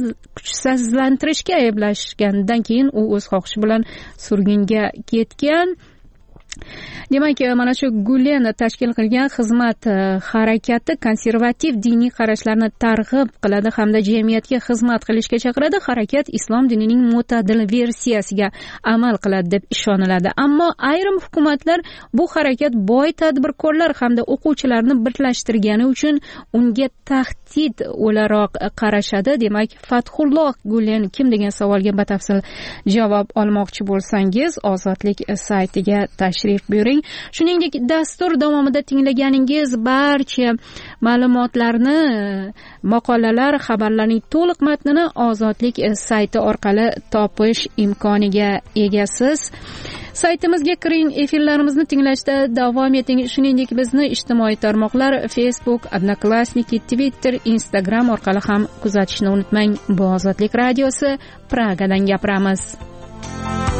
kuchsizlantirishga ayblashgandan keyin u o'z xohishi bilan surgunga ketgan. demak mana shu Gulen tashkil qilgan xizmat harakati konservativ diniy qarashlarni targ'ib qiladi hamda jamiyatga xizmat qilishga chaqiradi. Harakat islom dinining mo'tadil versiyasiga amal qiladi deb ishoniladi. Ammo ayrim hukumatlar bu harakat boy tadbirkorlar hamda o'quvchilarni birlashtirgani uchun unga tahdid o'laroq qarashadi. Demak, Fathulloh Gulen kim degan savolga batafsil javob olmoqchi bo'lsangiz, Ozodlik saytiga tashrif buyuring. Shuningdek, dastur davomida tinglaganingiz barcha ma'lumotlarni, maqolalar, xabarlarning to'liq matnini Ozodlik sayti orqali topish imkoniga egasiz. Saytimizga kiring, efirlarimizni tinglashda davom eting. Shuningdek, bizni ijtimoiy tarmoqlar Facebook, Odnoklassniki, Twitter, Instagram orqali ham kuzatishni unutmang. Bu Ozodlik radiosi, Pragadan gapiramiz.